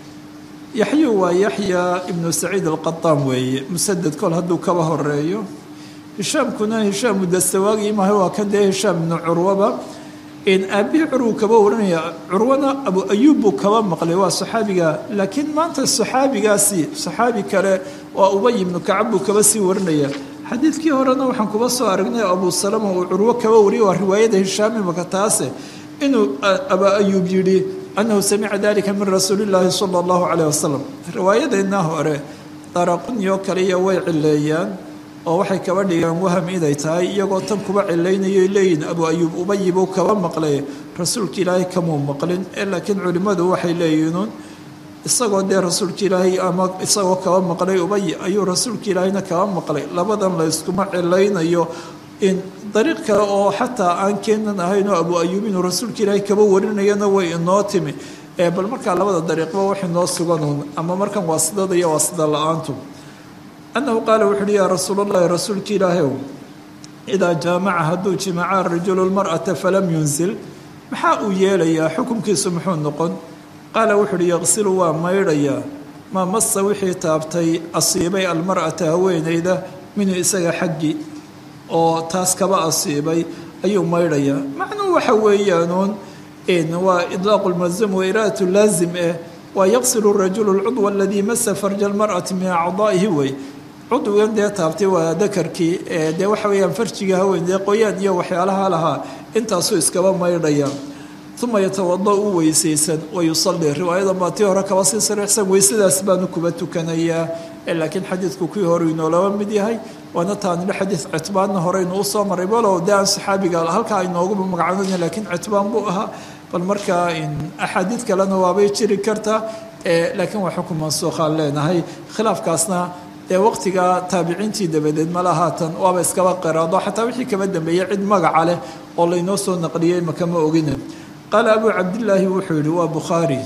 yaxyu waa yaxya ibnu saciid alqaطaan weeye musaded kol hadduu kaba horeeyo hishaamkuna hishaam mudastawaagi maha waa kan dee hishaam ibnu curwaba aabihii curwu kaba warinaya curwana abu ayuub buu kaba maqlay waa saxaabiga laakiin maanta saxaabigaasi saxaabi kale waa ubay ibnu kacab buu kaba sii warinaya xadiidkii horena waxaan kuba soo aragnay abu salama uu curwo kaba wariyay waa riwaayada hishaam imaka taase inuu aba ayuub yidhi annahu samica dalika min rasuuli illaahi sala allahu caleyh wasalam riwaayadeenna hore daraqunyo kaliya way cileeyaan oo waxay kaba dhigaan waham inay tahay iyagoo tan kuba cilaynayo leeyihin abu ayuub ubayi buu kaba maqlay rasuulka ilaahay kamuu maqlin ee laakiin culimmadu waxay leeyihiin isagoo dee rasuulka ilaahay ama isagoo kaba maqlay ubayi ayuu rasuulka ilaahayna kaba maqlay labadan la yskuma cilaynayo in dariiq kale oo xataa aan keenan ahayn oo abu ayuub inuu rasuulka ilaahay kaba warinayana way inoo timi ee bal markaa labada dariiqba wax inoo suganuun ama markan waasidada iyo waasida la-aantu annahu qaala wuxu uhi yaa rasuul allahi rasuulka ilaahayow idaa jaamaca hadduu jimaaca rajulu lmar'ata falam yunsil maxaa uu yeelayaa xukumkiisu muxuu noqon qaala wuxu uhi yaqsilu waa maydhayaa maa masa wixii taabtay asiibay almar'ata haweenayda minhu isaga xaggi oo taas kaba asiibay ayuu maydhayaa macnuu waxa weeyaanuun waa idlaaqu lmalzum wa iraadatu laazim eh waa yaqsilu rajulu lcudwa aladii masa farja almar'ati min acdaa'ihi wey cudwigan dee taabtay waa dakarkii dee waxa weeyaan farjiga haween dee qoyaan iyo waxyaalaha lahaa intaasuu iskaba maydhaya uma yatawada u weysaysan wayusalli riwaayadan baa tii hore kaba sii sariixsan weysadaas baanu kuba tukanayaa laakiin xadiidku kuwii hore inoolaba mid yahay waana taanidho xadiid citbaanna horeynu usoo maray balow dee aan saxaabiga halkaa inooguba magacoonayn laakiin citbaan buu ahaa bal markaa axaadiid kalena waabay jiri kartaa laakiin waa xukun mansuukhaan leenahay khilaafkaasna dee waqtiga taabiciintii dabadeed mala haatan waaba iskaba qiraado xataa wixii kaba dambeeyey cid magaca leh oo laynoo soo naqliyey makama ogine qaala abuu cabdillaahi wuxuu yihi waa bukhaari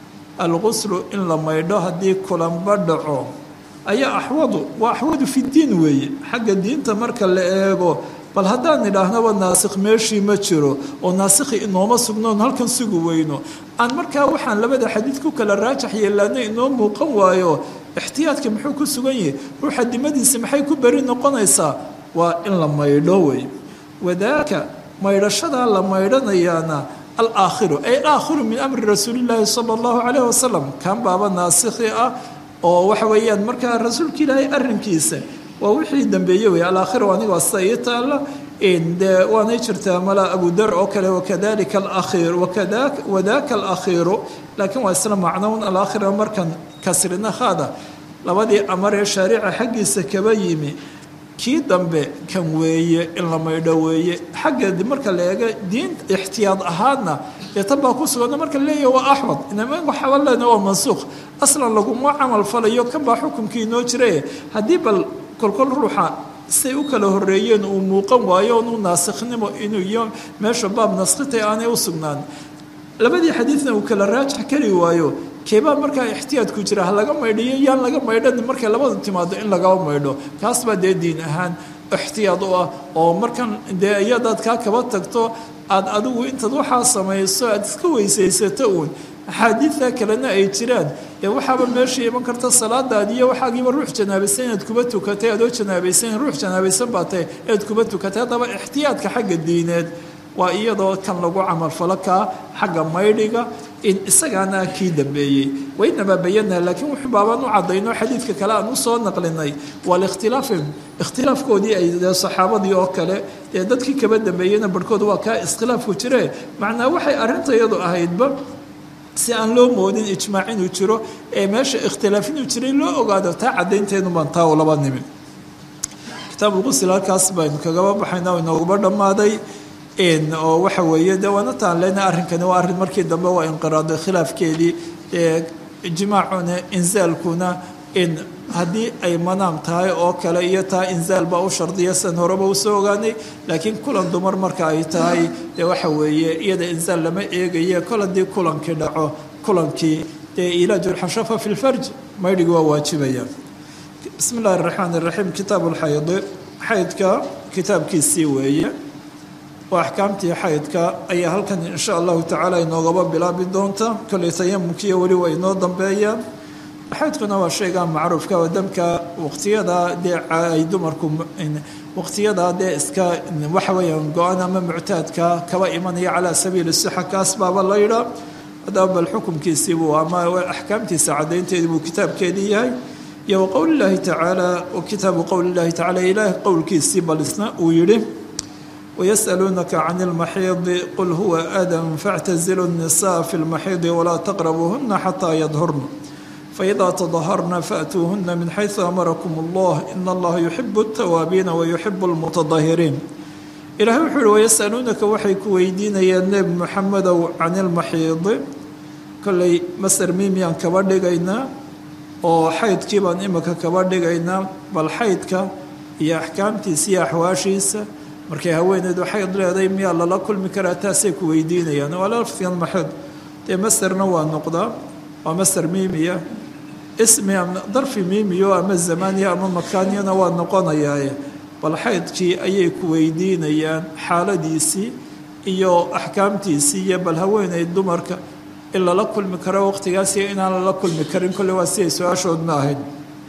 alguslu in la maydho haddii kulanba dhaco ayaa axwadu waa axwadu fi diin weeye xagga diinta marka la eego bal haddaan idhaahnaba naasikh meeshii ma jiro oo naasikhi inooma sugnoon halkan sugi weyno aan markaa waxaan labada xadiid ku kala raajax yeelaana inoo muuqan waayo ixtiyaadka muxuu ku sugan yahay ruuxa dimadiisa maxay ku beri noqonaysaa waa in la maydho wey wadaaka maydhashadaa la maydhanayaana alaakhiru ay aakhiru min amri rasuulillaahi sala allahu calayhi wasalam kan baaba naasikhi ah oo waxa weeyaan markaa rasuulka ilaahay arrinkiisa waa wixii dambeeye wey alaakhira aniga sida ii taalla de waanay jirtaa mala abu dar oo kale wakadalika alakhiir wadaka alakhiiru laakiin waa isla macnown alaakhira markan kasrina haada labadii amar ee shaariica xaggiisa kaba yimi kii dambe kan weeye in la maydho weeye xagga marka la eega diin ixtiyaad ahaadna ee tan baa ku sugana marka laleeyahay waa axmed inama waxaba leena waa mansuukh aslan laguma camal falayo kan baa xukunkii inoo jiraye haddii bal kolkol ruuxa say u kala horeeyeen uu muuqan waayo onu naasikhnimo inuu iyo meesha baab naskhitay aanay u sugnaan labadii xadiidna uu kala raajax kari waayo keebaa markaa ixtiyaad ku jira ha laga maydhiyo yaan laga maydhan markay labadu timaado in lagaba maydho kaas baa dee diin ahaan ixtiyaad u ah oo markan dee iyadaad kaa kaba tagto aad adigu intaad waxaa samayso aad iska weysaysato uun axaadiidta kalena ay jiraan ee waxaaba meesha iman karta salaadaadi iyo waxaagiiba ruux janaabaysan inaad kuba tukatay adoo janaabaysan ruux janaabaysan baa tahay inaad kuba tukatay haddaba ixtiyaadka xagga diineed waa iyadoo kan lagu camalfalo kaa xagga maydhiga in isagaana kii dambeeyey wainamaa bayanaa laakiin wuxuu baabaan u cadayno xadiidka kale aan usoo naqlinay waa likhtilaafin ikhtilaafkoodii ay saxaabadii oo kale dee dadkii kaba dambeeyeyna barhkood waa kaa iskhilaafku jire macnaa waxay arrinta iyadu ahaydba si aan loo moodin ijmaac inuu jiro ee meesha ikhtilaaf inuu jiray loo ogaado taa caddaynteenu baan taa u laba nimin kitaabulqusl halkaas baynu kagaba baxayna o inooguba dhammaaday oo waxa weeye de waana taan lena arrinkani waa arrin markii dambe waa inqiraaday khilaafkeedii ijmaacuna inzaalkuna in haddii ay manaam tahay oo kale iyo taa inzaal baa u shardiya san horeba usoo ogaanay laakiin kulan dumar marka ay tahay dee waxa weeye iyada inzaal lama eegaye kol haddii kulankii dhaco kulankii dee ilaaju lxashafa fi lfarj maydhigi waa waajibaya bismi illahi araxmaan iraxiim kitaabu lxaydi xaydka kitaabkiisii weeye oo axkaamtii xaydka ayaa halkan insha allahu tacaala inoogaba bilaabi doonta kolley tayamumkiiyo weli waa inoo dambeeyaan xaydkuna waa shaygaa macruufka oo damka waqtiyadaa dee ay dumarku waqtiyadaa dee iska waxa weeyaan go-an ama muctaadka kaba imanaya calaa sabiili sixa kaas baaba la yidhaa haddaba bal xukumkiisiibuu ama axkaamtiisa caddaynteedii buu kitaabkeedii yahay iyo wa qowli llaahi tacaala wa kitaabu qowli llaahi tacaala ilaah qowlkiisii bal isna uu yidhi ويسألونك عن المحيض قل هو أذى فاعتزلوا النساء في المحيض ولا تقربوهن حتى يطهرن فإذا تطهرن فأتوهن من حيث أمركم الله إن الله يحب التوابين ويحب المتطهرين إلهي وحول ويسألونك وحيك ويدين يا النبي محمد عن المحيض كل مسر ميميان كبردقينا وحيد كيبان إمك كبردقينا بل حيدك هي أحكامتي سي أحواشيسة markay haweeneedu xayd leeday miyaa lala kulmi karaa taasay ku weydiinayaan waa lafdigan maxid dee masderna waa noqdaa waa masder miimiya ismi ama darfi miimiyo ama zamaaniya ama makaaniyana waa noqonayaaye bal xaydkii ayay ku weydiinayaan xaaladiisii iyo axkaamtiisii iyo bal haweeneyd dumarka in lala kulmi karo waqtigaas iyo inaan lala kulmi karin kolle waa siday su-aashoodna ahayd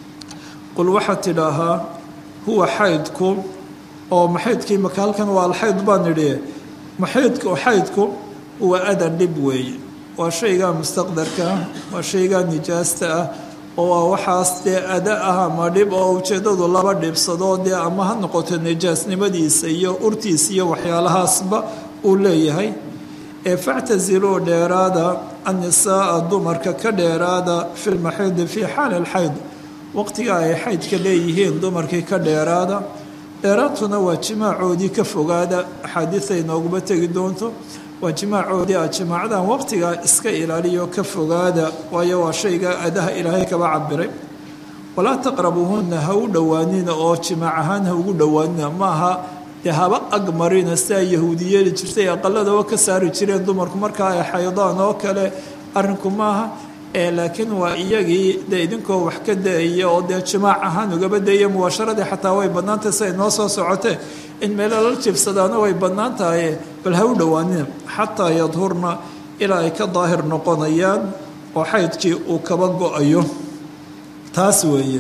qul waxaad tidhaahaa huwa xaydku oo maxaydkii maka halkan waa alxayd baan nidhi maxaydka xaydku waa adan dhib weeye waa shaygaa mustaqdarka ah waa shaygaa nijaasta ah oo waa waxaas dee ada ah ama dhib oo ujeeddadu laba dhibsado dee ama ha noqoto nijaasnimadiisa iyo urtiisa iyo waxyaalahaasba uu leeyahay ee factasiluu dheeraada annisaaa dumarka ka dheeraada fi lmaxiidi fii xaali alxayd waqtiga ay xaydka leeyihiin dumarkii ka dheeraada dheeraadtuna waa jimaacoodii ka fogaada axaadiid ay nooguma tegi doonto waa jimaacoodii a jimaacdan waqtigaa iska ilaaliyo ka fogaada waayo waa shayga adaha ilaahay kaba cabiray walaa taqrabuuhunna ha u dhowaanina oo jimaac ahaan ha ugu dhowaanina maaha dee haba agmarina sidaa yahuudi yeeli jirtay aqaladaba ka saari jireen dumarku markaa ay xaydaan oo kale arrinku maaha laakiin waa iyagii dee idinkoo wax ka da-aya oo dee jimaac ahaan ugaba daya mubaasharadii xataa way bannaan tahay siay noo soo socotee in meelo la jiibsadaana way bannaan tahay bal ha u dhowaanina xataa yadhurna ilaa ay ka daahir noqonayaan oo xaydkii uu kaba go-ayo taas weeye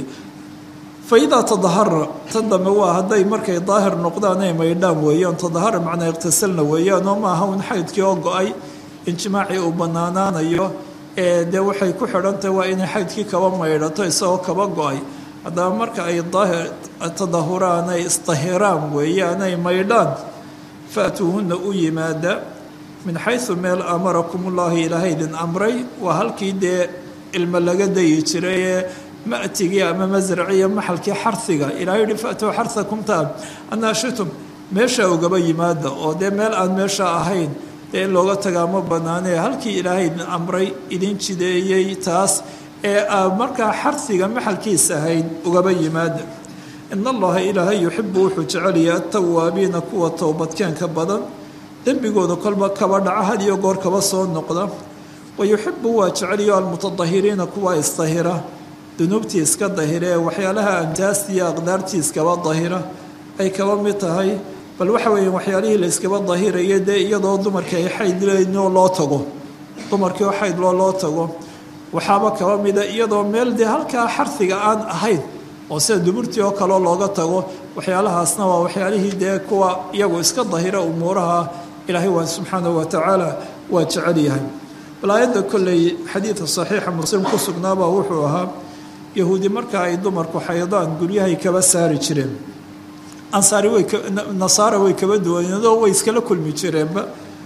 fa idaa tadahara tan dambe waa hadday markay daahir noqdaan ay maydhaan weeyaan tadahara macnaa iqtasalna weeyaan oo maaha un xaydkii oo go-ay in jimaacii uu bannaanaanayo dee waxay ku xidhantahay waa inay xaydkii kaba maydhato isagoo kaba go-ay haddaba marka ay tadahuraan ay isdahiraan weeyaan ay maydhaan faatuuhunna u yimaada min xaysu meel amarakumulaahi ilaahay idin amray waa halkii dee ilmo laga dayi jiray ee ma'tigii ama masraciya maxalkii xarhiga ilahay yihi faatuu xarhakum taa anaashitum meesha ugaba yimaada oo dee meel aan meesha ahayn dee in looga tagaa ma banaanee halkii ilaahay idin amray idin jideeyey taas ee markaa xarhiga maxalkiisa ahayd ugaba yimaada in allaha ilaahay yuxibu wuxuu jecelaya atawaabiina kuwa towbadkeenka badan dembigooda kolba kaba dhaca had iyo goor kaba soo noqda wa yuxibu waa jeceliyo almutadahiriina kuwa isdahira dunuubtii iska dahira ee waxyaalaha anjaastii iyo aqdaartii iskaba dahira ay kaba mid tahay bal waxa weeye waxyaalihii la iskaba dahiraya dee iyadoo dumarkii ay xayd leynoo loo tago dumarkii oo xayd loo loo tago waxaaba kaba mida iyadoo meel dee halkaa xarhiga aan ahayn oo sida duburtii oo kaleo looga tago waxyaalahaasna waa waxyaalihii dee kuwa iyagu iska dahira umuuraha ilaahay waa subxaanahu watacaala waa jecel yahay bal aayadda kolley xadiidka saxiixa muslim ku sugnaabaa wuxuu ahaa yahuudi marka ay dumarku xaydaan guryahay kaba saari jireen ansaari way nasaara way kaba duwanadoo way iskala kulmi jireenba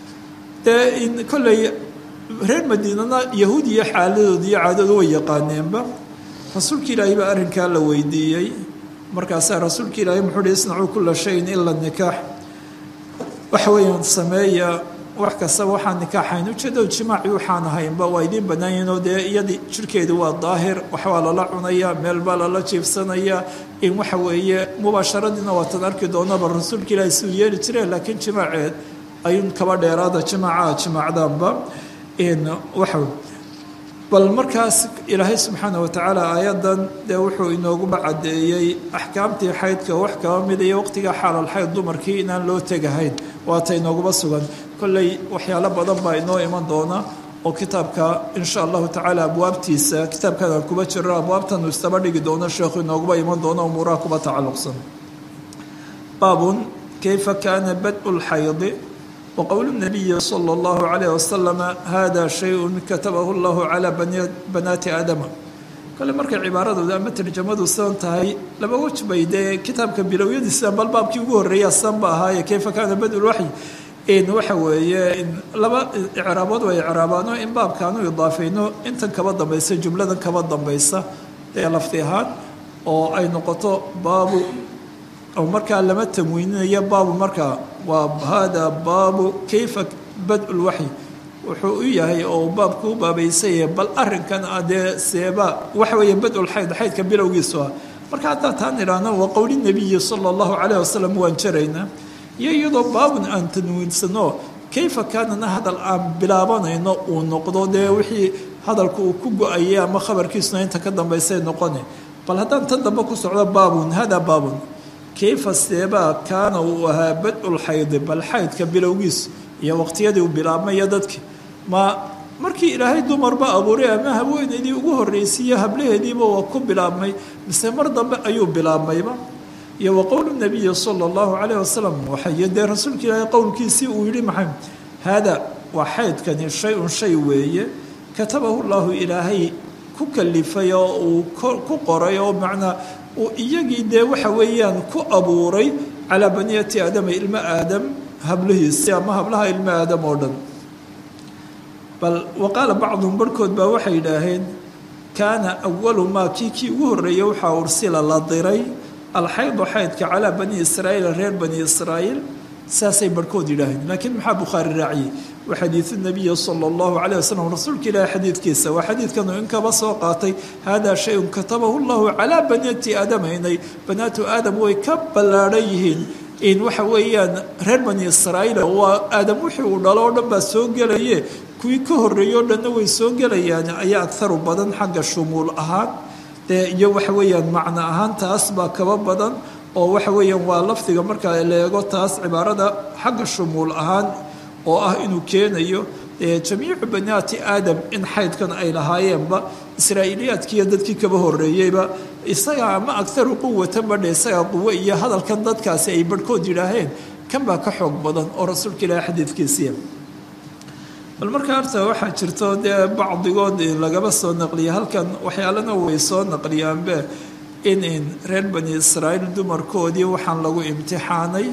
dee in kolley reer madiinana yahuud iyo xaaladooda iyo caadadu way yaqaaneenba rasuulka ilaahay baa arrinkaa la weydiiyey markaasaa rasuulka ilaahay muxuu hi isnacuu kula shayin ila nikaax waxa weeyaan sameeya wax kastaba waxaan nikaaxayn ujeedada jimaaci waxaan ahaynba waa idiin bannaanyihinoo dee iyadii jirkeedu waa daahir waxbaa lala cunaya meel baa lala jiibsanaya in waxa weeye mubaasharadiina waatan arki doonaba rasuulka ilaahay suu yeeli jireen laakiin jimaaceed ayuun kaba dheeraada jimaaca jimaacdaanba waxa bal markaas ilaahay subxaana watacaala aayadan dee wuxuu inooguba caddeeyey axkaamtii xaydka wax kaba mid iyo waqtiga xaalal xayd dumarkii inaan loo tegahayn waata inooguba sugan kolley waxyaalo badan baa inoo iman doona oo kitaabka insha allahu tacaala abwaabtiisa kitaabkan aan kuba jiro abwaabtanu istaba dhigi doono sheekhu inooguba iman doono umuuraha kuba tacalluqsan baabun kayfa kaana bad-u lxaydi وqول النبي صلى الله عليه وسلم hذا شhayء katabahu الlah عalى banaati aadama kale markay cibaaradooda ama tarjamadu sidan tahay laba wej bay dee kitaabka bilowyadiisa bal baabkii ugu horeeya sanba ahaaye kayfa kaana bad lwaxyi in waxa weeye laba icraabood way icraabaano in baabkaanu idaafayno intan kaba dambaysa jumladan kaba dambaysa ee lafdi ahaan oo ay noqoto baabu oo markaa lama tamwiininayo baabu markaa waa hada baabu kayfa bad-u lwaxyi wuxuu u yahay oo baabku u baabaysaya bal arrinkan adee seeba waxa weeye bad-ulxayd xaydka bilowgiisu ah marka haddaan taan idhaahno waa qowli nebiyi sala allahu calayh wasalam waan jaraynaa iyo iyadoo baabun aan tanwiinsano kayfa kaanana hadal aan bilaabanayno uu noqdo dee wixii hadalku uu ku go-ayay ama khabarkiisuna inta ka dambaysay noqone bal haddaan tan dambe ku socdo baabun hada baabun kayfa seebaa kaana uu ahaa bad-ulxaydi bal xaydka bilowgiis iyo waqtiyadii uu bilaabmaya dadki ma markii ilaahay dumarba abuuray ama haweeneydii ugu horreysiiyo hablaheediiba waa ku bilaabmay mise mar dambe ayuu bilaabmayba iyo wa qowlu nabiyi sala allahu calayh wasalam waxay dee rasuulka ilaahay qowlkiisii uu yihi maxay haadaa waa xaydkani shay-un shay weeye katabahu llahu ilaahay ku kalifay oo uu ku qoray oo macnaa uu iyagii dee waxa weeyaan ku abuuray calaa baniyati aadama ilmo aadam hablahiisi ama hablaha ilmo aadam oo dhan bal wa qaala bacduhum barhkood baa waxay yidhaaheen kaana awalu maa kii kii ugu horreeyey waxaa ursila la diray alxaydu xaydka calaa bani israa'iil reer bani israa'iil saasay barhkood yidhaaheen laakiin maxaa bukhaari raaciyey wa xadiidu nabiyi sala allahu calayh wasalam rasuulka ilaahi xadiidkiisa waa xadiidkanu in kaba soo qaatay haadaa shay-un katabahu llahu calaa baniati aadama inay banaatu aadam way ka ballaadhan yihiin in waxa weeyaan reer bani israa'iil waa aadam wixii uu dhalo oo dhan baa soo gelaye kuwii ka horreeyey o dhanna way soo gelayaan ayaa agharu badan xagga shumuul ahaan dee iyo waxa weeyaan macno ahaan taas baa kaba badan oo waxa weeyaan waa lafdiga markaa la eego taas cibaarada xagga shumuul ahaan oo ah inuu keenayo jamiicu banaati aadam in xaydkan ay lahaayeenba israa'iiliyaadkiiyo dadkii kaba horreeyeyba isaga ama agharu quwatan badhe isagaa quwo iyo hadalkan dadkaasi ay barhkood yidhaaheen kan baa ka xoog badan oo rasuulka ilaahi xadiidkiisiya bal markaa horta waxaa jirto dee bacdigood lagaba soo naqliya halkan waxyaalana way soo naqliyaanbe in in reer bani israa'iil dumarkoodii waxaan lagu imtixaanay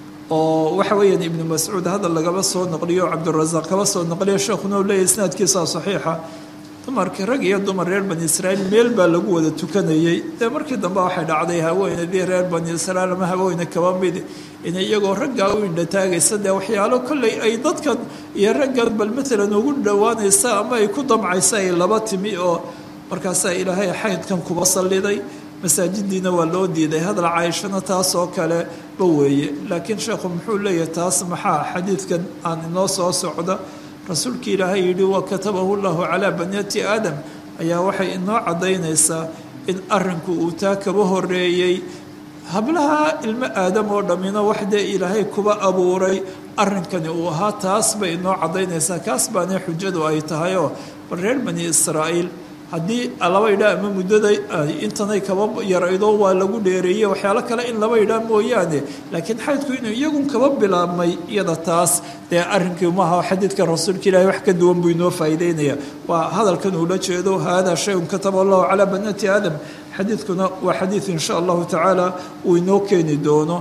oo waxa weeyaan ibnu mascuud hadal lagaba soo naqliyo cabdirasaaq kaba soo naqliyo sheekhuna u leeyahy isnaadkiisa saxiixa dumarkii rag iyo dumar reer bani israa'iil meel baa lagu wada tukanayey dee markii dambe waxay dhacday haweenadii reer bani israa'iil ama haweyne kaba mid in iyagoo raggaa u indhataagaysa dee waxyaalo kolley ay dadkan iyo raggan bal matalan ugu dhowaanaysa ama ay ku damcaysa ay laba timi oo markaasaa ilaahay xaydkan kuba salliday masaajidiina waa loo diiday hadal caaishana taas oo kale ba weeye laakiin sheekhu muxuu leeyahay taas maxaa xadiidkan aan inoo soo socda rasuulkii ilaahay yidhi wa katabahu llahu calaa baniati aadam ayaa waxay inoo caddaynaysaa in arrinku uu taa kaba horreeyey hablaha ilmo aadam oo dhammina waxdee ilaahay kuba abuuray arrinkani uu ahaa taas bay inoo caddaynaysaa kaas baana xujadu ay tahayoo bal reer bani israa'iil haddii laba idhaa ama muddada intanay kaba yaraydo waa lagu dheereeyey waxyaalo kale in laba idhaa mooyaane laakiin xaydku inuu iyagun kaba bilaabmay iyada taas dee arrinkii maaha xadiidka rasuulka ilaahi wax ka duwan buu inoo faa'iideynaya waa hadalkan uula jeedo haadaa shay-un kataba allahu calaa banaati aadam xadiidkuna waa xadiid insha allahu tacaala uu inoo keeni doono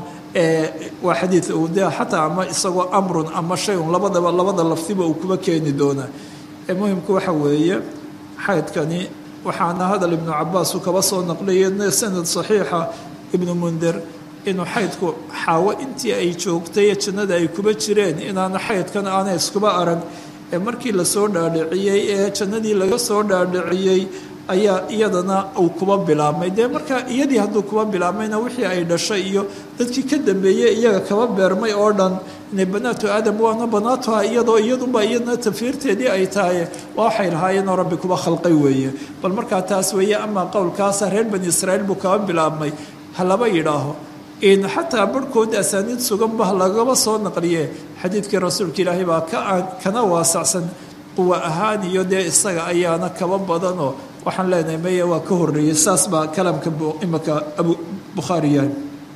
waa xadiid de xataa ama isagoo amrun ama shay-un labadaba labada lafdiba uu kuba keeni doonaa muhimku waxa weeye xaydkani waxaana hadal ibnu cabaas uu kaba soo naqliyay sanad saxiixa ibnu mundir inuu xaydku xaawo intii ay joogtay jannada ay kuba jireen inaana xaydkan aanay iskuba arag ee markii lasoo dhaadhiciyey ee jannadii laga soo dhaadhiciyey ayaa iyadana uu kuba bilaabmay dee markaa iyadii hadduu kuba bilaabmayna wixii ay dhashay iyo dadkii ka dambeeyey iyaga kaba beermay oo dhan inay banaatu aadam waana banaatuha iyadoo iyadunba iyadna tafiirteedii ay tahay waxay lahaayeenoo rabbi kuba khalqay weeye bal markaa taas weeye amaa qowlkaasa reer bani israa'iil buu kaba bilaabmay ha laba yidhaaho in xataa barhkood asaaniid suganba lagaba soo naqliye xadiidkii rasuulka ilaahay baa kana waasacsan quwa ahaan iyo dee isaga ayaana kaba badanoo waxaan leenahay maya waa ka horreeyey saas baa kalaamka imaka abu bukhaari yahay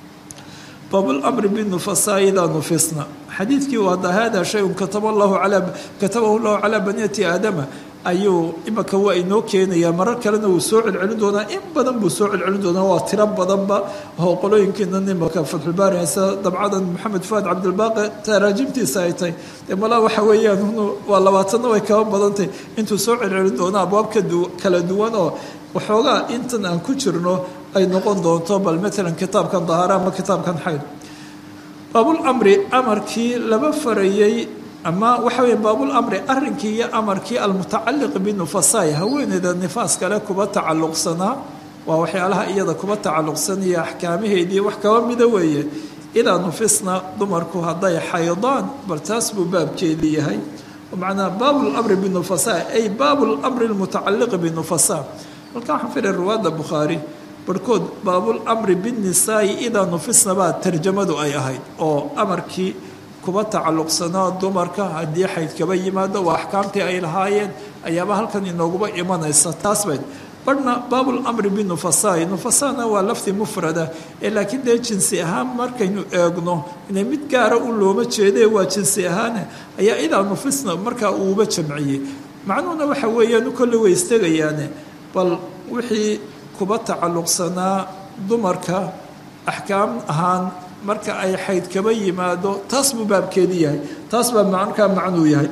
baabulamri binufasaa idaa nufisna xadiidkii waa haadaa shay-un kataba llahu calaa katabahu llahu calaa baniati aadama ayuu imaka waa inoo keenayaa marar kalena wuu soo celcelin doonaa in badan buu soo celcelin doonaa waa tiro badanba oo qolooyinkiinan imaka fatxulbaari haysa dabcadan maxamed fuaad cabdilbaaqi taraajimtiisa ay tahay dee malaa waxa weeyaan waa labaatanna way kaba badantay intuu soo celcelin doono abwaab kala duwan oo waxoogaa intan aan ku jirno ay noqon doonto bal matalan kitaabkan dahaara ama kitaabkan xayd baabulamri amarkii laba farayey ama waxa weya baabulamri arrinkii iyo amarkii almutacaliq binufasaay haweeneyda nifaas kale kuba tacalluqsanaa waa waxyaalaha iyada kuba tacalluqsanaya axkaamaheedii wax kaba mida weeye idaa nufisna dumarku hadday xaydaan bal taas buu baabkeedii yahay macnaa baabulamri binufasaa ay baabulamri almutacaliqi binufasaa halkaa waxaan filay riwaayadda bukhaari barhkood baabulamri binnisaa'i idaa nufisna baa tarjamadu ay ahayd oo amarkii kuba tacalluqsanaa dumarka haddii xayd kaba yimaado waa axkaamtii ay lahaayeen ayaaba halkan inooguba imanaysa taas bayd barhna baabulamri binufasaai nufasaana waa lafdi mufrada ee laakiin dee jinsi ahaan markaynu eegno inay mid gaara u looma jeedee waa jinsi ahaane ayaa idaa nufisna markaa uuba jamciyey macnuhuna waxa weeyaan kolle way istegayaane bal wixii kuba tacalluqsanaa dumarka axkaam ahaan marka ay xayd kaba yimaado taas buu baabkeedii yahay taas baa markaa macnuu yahay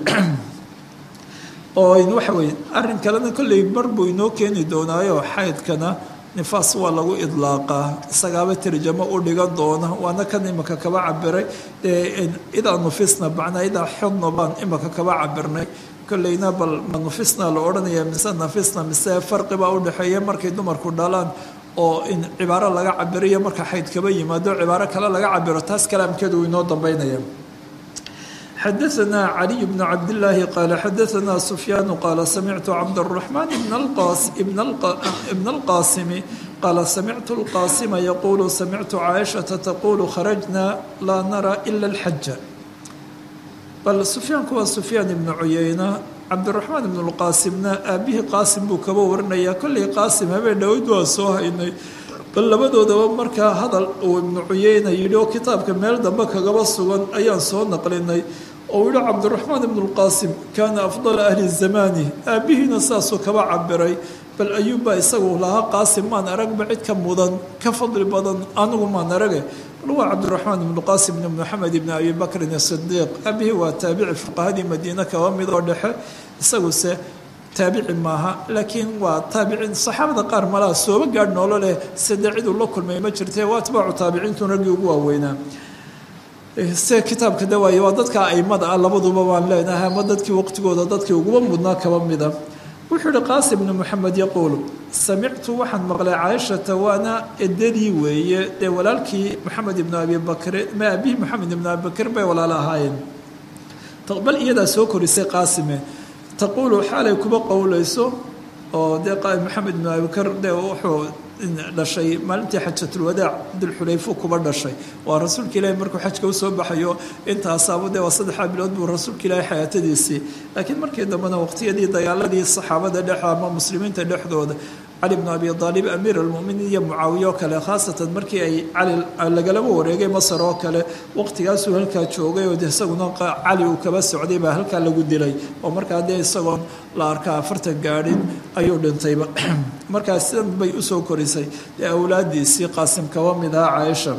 oo waxa weye arrin kalena kolley bar buu inoo keeni doonaayo xaydkana nifaas waa lagu idlaaqaa isagaaba tarjamo u dhigan doona waana kan imaka kaba cabiray idaa nufisna macnaa idaa xidna baan imaka kaba cabirnay kolleyna bal ma nufisna la odhanaya mise nafisna mise farqi baa u dhexeeya markay dumarku dhalaan oo in cibaaro laga cabiriyo marka xayd kaba yimaado cibaaro kale laga cabiro taas kalaamkeedu uu inoo dambeynaya xadaثna caliي bn cabdالlahi qaala xadaثna sufyaan qaala samictu cabdالرaحmaan bn اlqaasimi qaala samictu اlqaasima yaqulu samictu caaishaةa taqulu kharajna laa nara ila اlxaja bal sufyaanku waa sufyaan ibnu cuyeyna cabdiraxmaan ibnu lqaasimna aabihii qaasim buu kaba warinayaa kollay qaasim habeen dhaweyd waa soo haynay bal labadoodaba markaa hadal uu ibnu cuyeyna yidhi oo kitaabka meel dambe kagaba sugan ayaan soo naqlinay oo yihi cabdiraxmaan ibnu lqaasim kaana afdala ahli zamani aabihiina saasuu kaba cabiray bal ayuubbaa isagu lahaa qaasim maan aragba cid ka mudan ka fadli badan anigu maan arage bal waa cabdiraxmaan ibnu qaasim ibn maxamed ibn abi bakrin asidiiq aabihii waa taabici fuqahadii madiine kaba mid oo dhexe isaguse taabici maaha laakiin waa taabiciin saxaabada qaar malaha sooba gaadh noolo leh sade ciduu la kulmay ma jirtee waa atbaacu taabiciintun raggii ugu waaweynaa se kitaabka dawaaye waa dadka aimada ah labaduba waan leenahay ama dadkii waqtigooda dadkii uguba mudnaa kaba mida wuxuu ihi qaasim ibnu maxamed yaquulu samictu waxaan maqlay caaishata waana edadii weeye dee walaalkii maxamed ibnu abi bakre ma abihi maxamed ibnu abi bakr bay walaalo ahaayeen bal iyadaa soo korisay qaasime taquulu xaalay kuba qowleyso oo dee maxamed ibnu abi bakr dee wuxuu dhashay maalintii xajatulwadaac dulxulayfu kuba dhashay waa rasuulka ilaahi markuu xajka usoo baxayo intaasaaba dee waa saddexdaa bilood buu rasuulka ilaahi xayaatadiisii laakiin markii dambena waqtiyadii dagaaladii saxaabada dhex ama muslimiinta dhexdooda cali bnu abi aalib amiir almuminiin iyo mucaawiye oo kale khaasatan markii ay cali lagalaba wareegay masar oo kale waqtigaasuu halkaa joogay oo de isaguna cali uu kaba socday baa halkaa lagu dilay oo markaa dee isagoon la arkaa afartan gaadhin ayuu dhintayba markaa sidan bay usoo korisay dee awlaadiisii qaasim kaba mid aha caaisha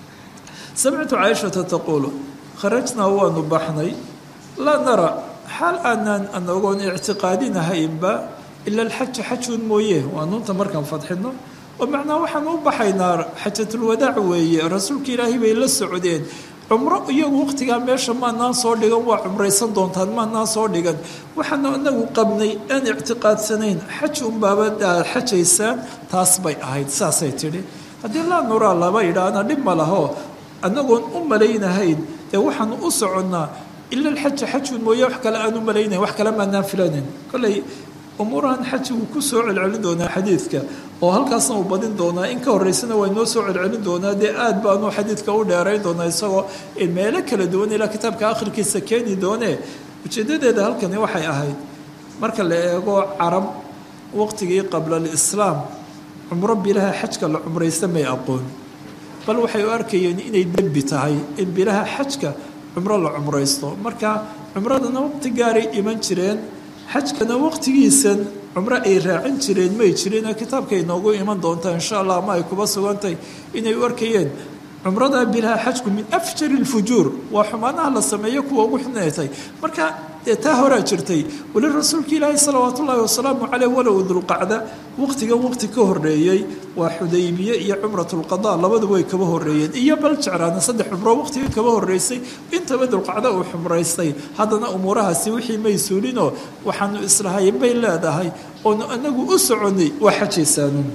samictu caaishata taquulu kharajnaa waanu baxnay laa nara xaal aanaan anagoon ictiqaadinahaynba ila alxaja xajuun mooye waa nuunta markaan fadxino oo macnaa waxaan u baxaynaa xajatulwadaac weeye rasuulka ilaahay bay la socdeen cumro iyagu waqtigaa meesha maanaan soo dhigan waa cumraysan doontaan maanaan soo dhigan waxaanu anagu qabnay aan ictiqaadsanayn xaj unbaaba aad xajaysaan taas bay ahayd saasay tidhi haddii laa nuraa laba idhaana dhib ma laho anagoon u malaynahayn dee waxaanu u soconnaa ila alxaja xajuun mooye wax kale aan u malaynayn wax kale maanaan filanin kolley umuurahan xaji wuu ku soo celcelin doonaa xadiidka oo halkaasna uu badin doonaa in ka horeysana waa inoo soo celcelin doonaa dee aad baanu xadiidka u dheerayn doonaa isagoo meelo kala duwan ilaa kitaabka akhirkiisa keeni doonee ujeedadeeda halkani waxay ahayd marka la eego carab waqtigii qabla alislaam cumro bilaha xajka la cumraysta may aqoon bal waxay u arkayeen inay dembi tahay in bilaha xajka cumro la cumraysto marka cumradana waqti gaaray iman jireen xajkana waqtigiisan cumro ay raacin jireen may jireen kitaabka inoogu iman doontaa insha allah ama ay kuba sugantay inay u arkayeen cumrada bilaha xajku min afjari lfujuur waa xumaanaha la sameeyo kuwa ugu xuneetay marka dee taa horaa jirtay weli rasuulka ilaahi salawaat ullaahi wasalaamu caleyh walow dulqacda waqtigan waqti ka horeeyey waa xudaybiye iyo cumratulqada labaduba way kaba horeeyeen iyo bal jecraana saddex cumro waqtiga kaba horeysay intaba dulqacda uu xumraystay haddana umuurahaasi wixii may suulinoo waxaanu islahayn bay leedahay oonu anagu u soconay waa xajaysaanu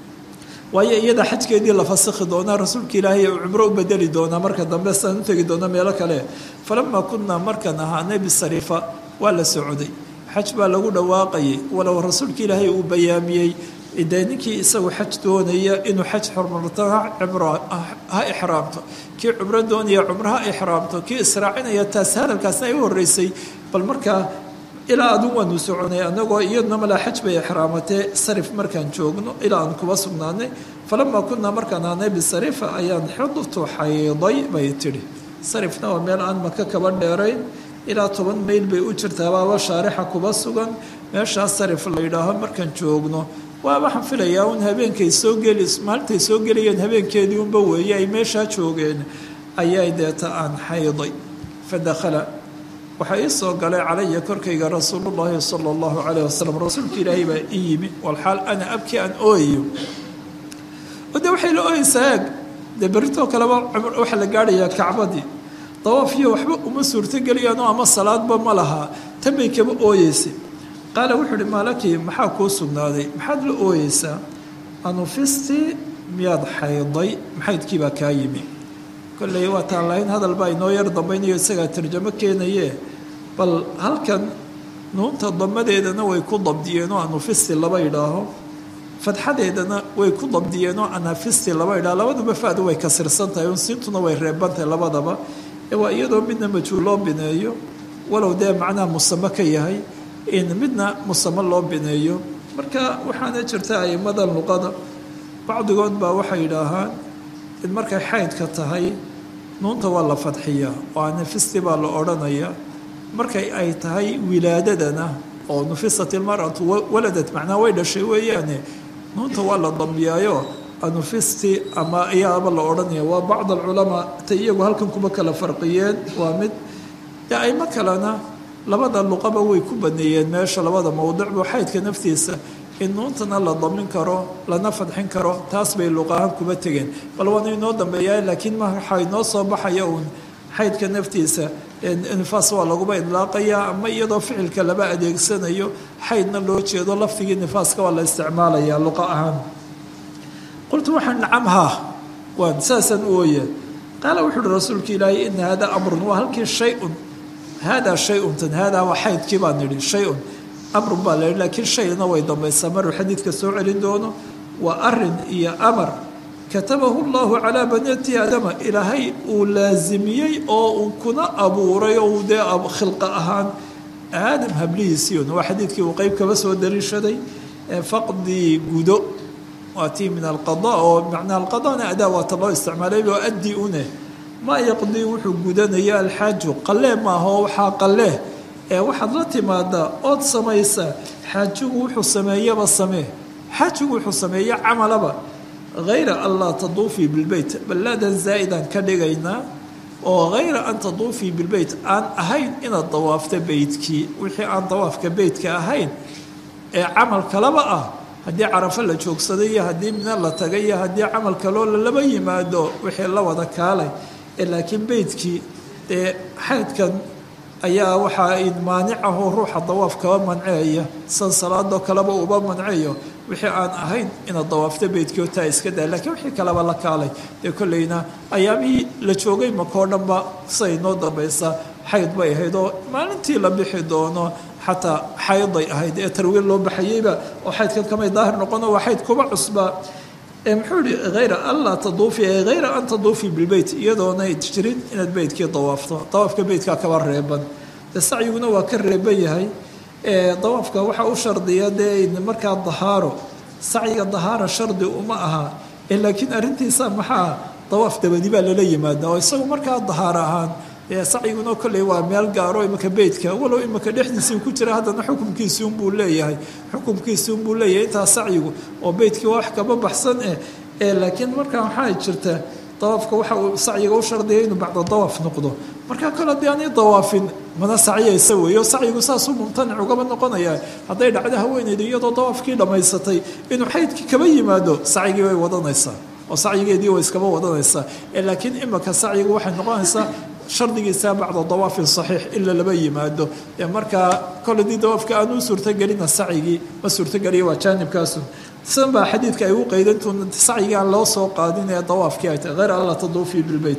waayo iyada xajkeedii la fasikhi doonaa rasuulka ilaahay uu cumro u bedeli doonaa marka dambe sidaan u tegi doona meelo kale falamaa kunaa markaan ahaanay bisarifa waa la socday xaj baa lagu dhawaaqayay walow rasuulka ilaahay uu bayaamiyey dee ninkii isagu xaj doonaya inuu xaj xurmarto ha ixraamto kii cumro doonaya cumro ha ixraamto kii israacinaya taas hadalkaasna ay u horeysay bal markaa ilaa adun waanu soconay anagoo iyaduna malaa xaj bay ixraamatee sarif markaan joogno ilaa aan kuba sugnaanay falamaa kunaa markaan aanay bisarifa ayaan xidtu xayday bay tidhi sarifna waa meel aan maka kaba dheerayn ilaa toban mayl bay u jirtaa baaba shaarixa kuba sugan meeshaas sarif la yidhaaho markaan joogno waa waxaan filayaa un habeenkay soo geli maalintay soo gelayeen habeenkeedii unba weeye ay meeshaa joogeen ayay deeta aan xayday fadakhala waxaa ii soo galay calaya korkayga rasuulullaahi sala allahu calayh wasalam rasuulka ilaahay baa ii yimi walxaal ana abkii aan ooyayo de waxay la ooyeysaa eeg dee berritoo kaleba waxaa la gaadhayaa kacbadii dawaaf iyo waxba uma suurtogeliyaano ama salaadba ma lahaa tan bay kaba ooyeysay qaala wuxuu uhi maalaki maxaa kuu sugnaaday maxaad la ooyeysaa anufisti miyaad xayday maxaydkii baa kaa yimi kolley waa taan lahayn hadal baa inoo yar dambaynayo isagaa tarjamo keenaye bal halkan nuunta damadeedana way ku dabdiyeenoo anufisti laba idhaaho fadxadeedana way ku dabdiyeenoo anafisti laba idhaaho labaduba fadu way kasirsan tahay un siintuna way reebantahay labadaba ee waa iyadoo midna majhuul loo bineeyo walow dee macnaha musamo ka yahay in midna musamo loo bineeyo marka waxaana jirta aimadan luqada bacdigood baa waxay yidhaahaan in markay xaydka tahay nuunta waa la fadxiyaa oo anafisti baa la odhanayaa markay ay tahay wilaadadana oo nufisat ilmaratu waladad macnaha way dhashay weeyaane nuunta waa la dambiyaayo anufisti ama ayaaba la odhanaya waa bacd alculamaa ta iyagu halkan kuma kala farqiyeen waa mid dee aymo kalena labada luqaba way ku baneeyeen meesha labada mowdicba xaydka naftiisa in nuuntana la damin karo lana fadxin karo taas bay luqahaan kuma tegeen bal waana inoo dambeeyaa laakiin ma waxaa inoo soo baxaya uun xaydka naftiisa nifaas waa laguba idlaaqayaa ama iyadoo ficilka laba adeegsanayo xaydna loo jeedo lafdigii nifaaska waa la isticmaalayaa luqa ahaan qultu waxaan nacamhaa waan saasaan u ooye qaala wuxu uhi rasuulka ilaahay ina haadaa amrun waa halkii shay-un haadaa shay-un tan haadaa waa xaydkii baan nidhi shay-un amrun baa la yidhi laakiin shayna way dambaysaa maruu xadiidka soo celin doono waa arin iyo amar katabahu llahu calaa baniati aadama ilaahay uu laasimiyey oo uu kuna abuuray oo uu dee khilqa ahaan aadam hablihiisiiun waa xadiidkii uu qeyb kaba soo daliishaday faqdii gudo waa tii min alqada oo macnaha alqadana adaa waata loo isticmaalay oo addi une maa yaqdii wuxuu gudanaya alxaaju qalee maaha oo waxaa qalee ee waxaad la timaadaa ood samaysaa xaajigu wuxuu sameeyaba samee xaajigu wuxuu sameeya camalaba hayra an laa taduufii bilbeyt ballaadan zaa'idan ka dhigaynaa oo hayra an taduufii bilbeyt aan ahayn inaad dawaafta beytkii wixii aan dawaafka beytka ahayn ee camal kalaba ah haddii carafo la joogsaday iyo haddii mina la tagay iyo haddii camal kaloo lalaba yimaado wixii la wada kaalay ee laakiin beytkii dee xaydkan ayaa waxaa maanic ahoo ruuxa dawaaf kaba manceeya san salaadoo kaleba uba manceeyo wixii aan ahayn inaad dawaafta beytkii taa iska daa lakiin wixii kaleba la kaalay dee kolleyna ayaamihii la joogay makoo dhanba siday noo dambaysaa xayd bay ahayd oo maalintii la bixi doono xataa xayday ahayd ee tarwiil loo baxayeyba oo xaydkan kamay daahir noqono waa xayd kuba cusba muxuu ihi hayra an laa taduufii ay hayra an taduufii bilbeyt iyadoonay jirin inaad beytkii dawaafto dawaafka beytkaa kaba reeban dee sacyiguna waa ka reeban yahay dawaafka waxaa u shardiya dee markaa dahaaro sacyiga dahaara shardi uma aha laakiin arrintiisa maxaa dawaaf dabadi baa lala yimaada oo isagu markaa dahaaro ahaan sacyiguna kolley waa meel gaaro imika beytka walow imika dhexdiisii ku jira haddana xukumkiisi unbuu leeyahay xukumkiisi unbuu leeyahay intaa sacyigu oo beytkii waa wax kaba baxsan eh laakiin markaa waxaa jirta dawaafka waxa uu sacyiga u shardiyay inuu bacda dawaaf noqdo markaa kale haddii aanay dawaafin mana sacyaysa weeyo sacyigu saasuu mumtanic ugaba noqonaya hadday dhacdo haweeneyda iyadoo dawaafkii dhammaysatay inuu xaydkii kaba yimaado sacyigii way wadanaysaa oo sacyigeedii way iskaba wadanaysaa laakiin imika sacyigu waxay noqonaysaa shardigiisa bacda dawaafin saxiix ila laba yimaado markaa koledii dawaafka aan u suurtogelina sacyigii ma suurtogeliya waa jaanibkaasu sidan baa xadiidka ay u qaydantuun sacyigii aan loo soo qaadin ee dawaafkii ay tahay hayr an laa taduufii bilbeyt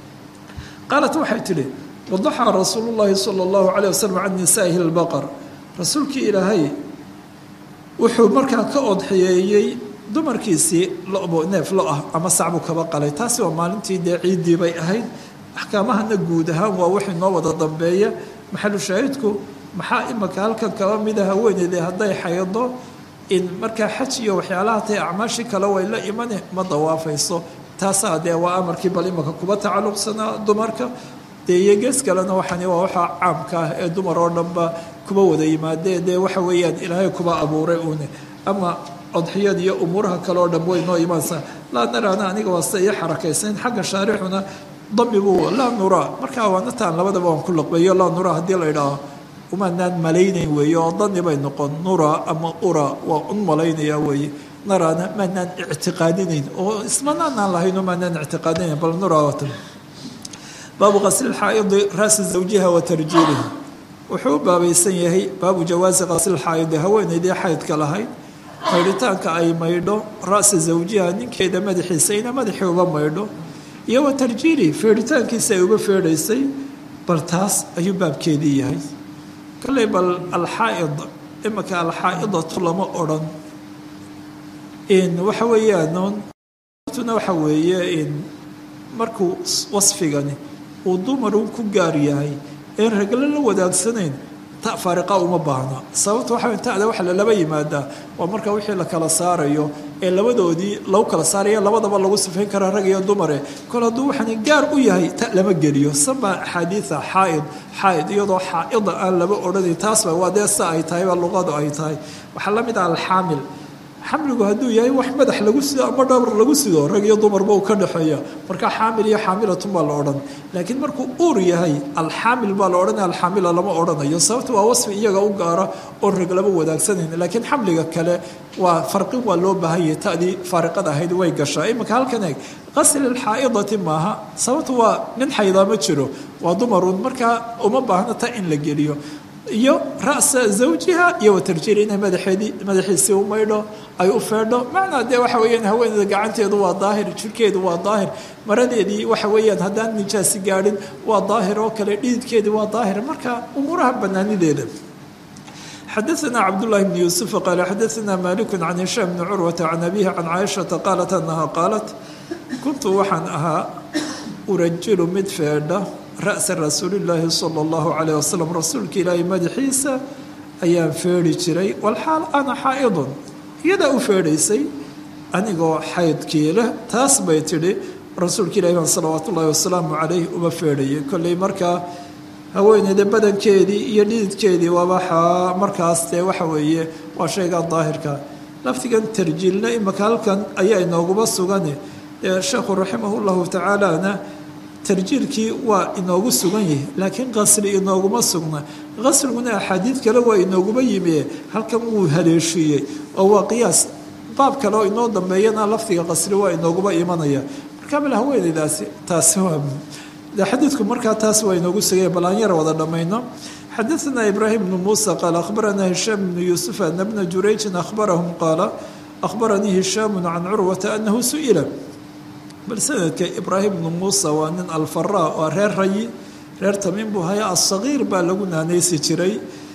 qaalat waxay tidhi wadaxaa rasuulu llaahi sala allahu caleyh wasalam can nisaa'ihi lbaqar rasuulkii ilaahay wuxuu markaa ka odxiyeeyey dumarkiisii lobo neef lo ah ama sacbuu kaba qalay taasi waa maalintii dee ciiddii bay ahayd axkaamahana guud ahaan waa wixii noo wada dambeeya maxalu shaahidku maxaa imika halkan kaba mida haweeneydee hadday xaydo in markaa xaj iyo waxyaalaha tahay acmaashii kale way la imane ma dawaafayso taasaa dee waa amarkii bal imika kuba tacalluqsanaa dumarka dee iyo gees kalena waxani waa waxaa caamka ah ee dumar oo dhanba kuba wada yimaadee dee waxa weeyaan ilaahay kuba abuuray uune ama odxiyad iyo umuuraha kale oo dhan way noo imaansaa laa naraana aniga waa sida iyo xarakaysayn xagga shaarixuna damigu laa nuraa markaa waanataan labadaba waan ku laqbeeyo laa nuraa haddii la idhaaho umaanaan malaynayn weeye oo dani bay noqon nura ama ura waa un malaynaya weeye naraana maanaan ictiqaadinayn oo ismanaanaan lahayn oo maanaan ictiqaadinayn bal nuraawatan baabu qasli lxaa'idi raasi zawjiha wa tarjiilihi wuxuu u baabaysan yahay baabu jawaasi qasli lxaa'idi haweenaydii xaydka lahayd maydhitaanka ay maydho ra'si zawjiha ninkeeda madaxiisa ina madaxii uba maydho iyo wa tarjiili feedhitaankiisa ay uga feedhaysay bal taas ayuu baabkeedii yahay kalley bal alxaa'id imaka alxaa'idatu lama odhan in waxa weeyaan tuna waxa weeye in markuu wasfigani uu dumarun ku gaar yahay een ragla la wadaagsanayn ta faariqa uma baahna sababta waxa inta waxa la laba yimaada waa marka wixii la kala saarayo ee labadoodii lagu kala saarayo labadaba lagu sifeyn kara rag iyo dumare kala haduu waxan gaar u yahay ta lama geliyo sama xadiisa xaa'id xaa'id iyadoo xaa'ida aan laba odhanay taas waa deesa ay tahay luqadu ay tahay waxa la mid ah alxaamil xamligu hadduu yahay wax madax lagu sido ama dhabar lagu sido rag iyo dumarba uu ka dhaxeeya marka xaamil iyo xaamilatun baa la odhan laakiin markuu uur yahay alxaamil baa la odhanaya alxaamila lama odhanayo sababta waa wasfi iyaga u gaara oo rag laba wadaagsanan laakiin xamliga kale waa farqin waa loo baahan yahay ta'dii faariqada ahayd way gashaa imika halkan eeg qasl alxaa'idati maaha sababta waa nin xaydaa ma jiro waa dumarun marka uma baahna ta in la geliyo iyo ra'sa zawjiha iyo watarjiil inay madaxeedii madaxiisii u maydho ay u feedho macnaa dee waxa weeyaan haweeneyda gacanteedu waa daahir jirkeedu waa daahir maradeedii waxa weeyaan haddaan nijaasi gaadhin waa daahir oo kale dhiidkeedii waa daahir marka umuuraha banaanideeda xadaثna cabdالlahi bn yuusuf qaala xadaثna malik can hishaam bni curwata can abihi can caaishata qaalat anaha qaalat kuntu waxaan ahaa urajilu mid feedha ra'sa rasuulillaahi sala allahu calayh wasalam rasuulka ilaahay madaxiisa ayaan feedhi jiray walxaal ana xaa'idun iyadaa u feedhaysay anigoo xaydkii leh taas bay tidhi rasuulka ilahi baan salawaatu ullaahi wasalaamu calayh uma feedhayay kolley markaa haweeneyda badankeedii iyo dhididkeedii wabaxaa markaas dee waxa weeye waa shayga daahirka laftigan tarjiilna imaka halkan ayaa inooguma sugane sheekhu raximah llahu tacaalana tarjiilkii waa inoogu sugan yahay laakiin qasri inooguma sugna qasriguna axaadiid kale waa inooguma yimi halkan wuu haleeshiiyey oo waa qiyaas baab kale oo inoo dambeeyana lafdiga qasri waa inooguma imanaya marka bal haweeneydaasi taasi waa xadiidku markaa taas waa inoogu sugaya bal aan yar wada dhammayno xadaثna ibraahim bnu muusa qaala akhbarana hishaam bnu yuusuf ana bna jurayjin akhbarahum qaala akhbaranii hishaamu can curwata anahu su-ila bal sanadka ibraahim bnu muusa waa nin alfaraa waa reer rayi reer tamiim buu haya asagiir baa lagu naanaysi jiray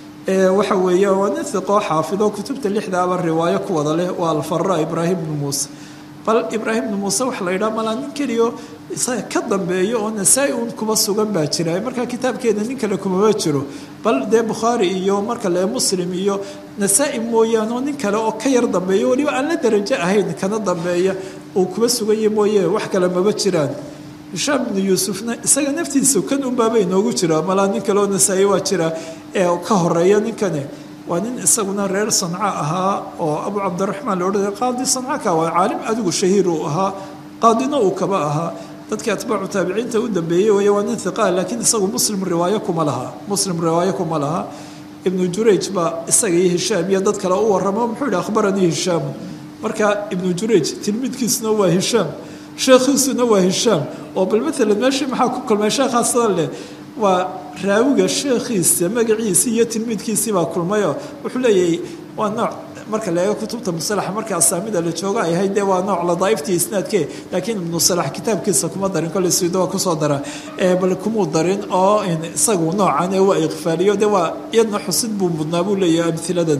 waxa weeye waa nin hiqoo xaafido kutubta lixdaaba riwaayo ku wada leh waa alfaraa ibraahim bnu muusa bal ibraahim bnu muuse waxa la yidhaha malaa nin keliyo isaga ka dambeeyo oo nasaa-i un kuba sugan baa jira markaa kitaabkeeda nin kale kumaba jiro bal dee bukhaari iyo marka lee muslim iyo nasaa-i mooyaane oo nin kale oo ka yar dambeeyo waliba aan la darajo ahayn kana dambeeya uu kuba suganya mooye wax kale maba jiraan hishaam bnu yuusufna isaga naftiisa kan unbaaba inoogu jira malaa nin kale oo nasaa-i waa jira ee ka horeeya ninkani waa nin isaguna reer sanca ahaa oo abu cabdiraxmaan la odhanaya qaadi sancaka waa caalim adigu shahiir uu ahaa qaadina uu kaba ahaa dadkii atbaacu taabiciinta u dambeeyey way waa nin hiqaa laakiin isagu muslim riwaayo kuma laha muslim riwaayo kuma laha ibnu jurayj baa isaga iyo hishaam iyo dad kale u waramo muxuu yihi akhbaranii hishaamu marka ibnu jurayj tilmidkiisuna waa hishaam sheekhiisuna waa hishaam oo bal maalan meeshii maxaa ku kulmay sheekhaasada leh waa raawiga sheekhiisa magaciisa iyo tilmiidkiisii baa kulmayoo wuxuu leeyahay waa nooc marka la eego kutubta musalaxa marka asaamida la jooga ay ahayd dee waa nooc ladaaiftii isnaadkee laakiin ibnu salax kitaabkiisa kuma darin kolley sido waa kusoo dara bal kumuu darin oo isagu noocan ee waa iqfaaliyo dee waa iyadna xusid buu mudnaa buu leeyahay amhiladan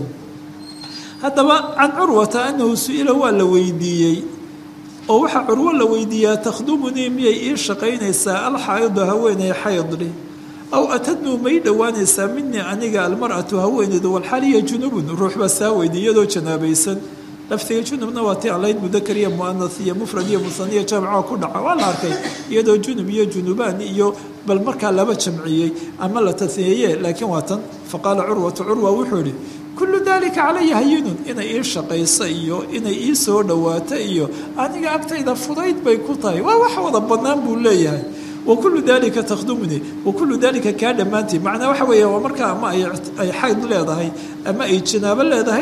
haddaba can curwata anahu su-ila waa la weydiiyey oo waxaa curwo la weydiiyaa takhdumunii miyay ii shaqaynaysaa alxaa'idu haweeney xaydli aw atadnuu may dhowaanaysaa minii aniga almar'atu haweeneydu walxaaliya junubun ruux baa saa weydiiy iyadoo janaabaysan laftiga junubna waa tii alayd mudakar iyo mu'anas iyo mufrad iyo musaniya jamca ku dhaca waa la arkay iyadoo junub iyo junubaan iyo bal markaa laba jamciyey ama la tasniyeeye laakiin waa tan faqaala curwatu curwa wuxuu yihi kullu dalika calaya hayinun inay ii shaqayso iyo inay ii soo dhowaato iyo aniga agtayda fudayd bay ku tahay waa wax wada bannaan buu leeyahay wakulu dalika takhdumnii wakulu dalika kaa dhammaantii macnaa waxa weeya waa markaa ama ay xayd leedahay ama ay janaabo leedahayna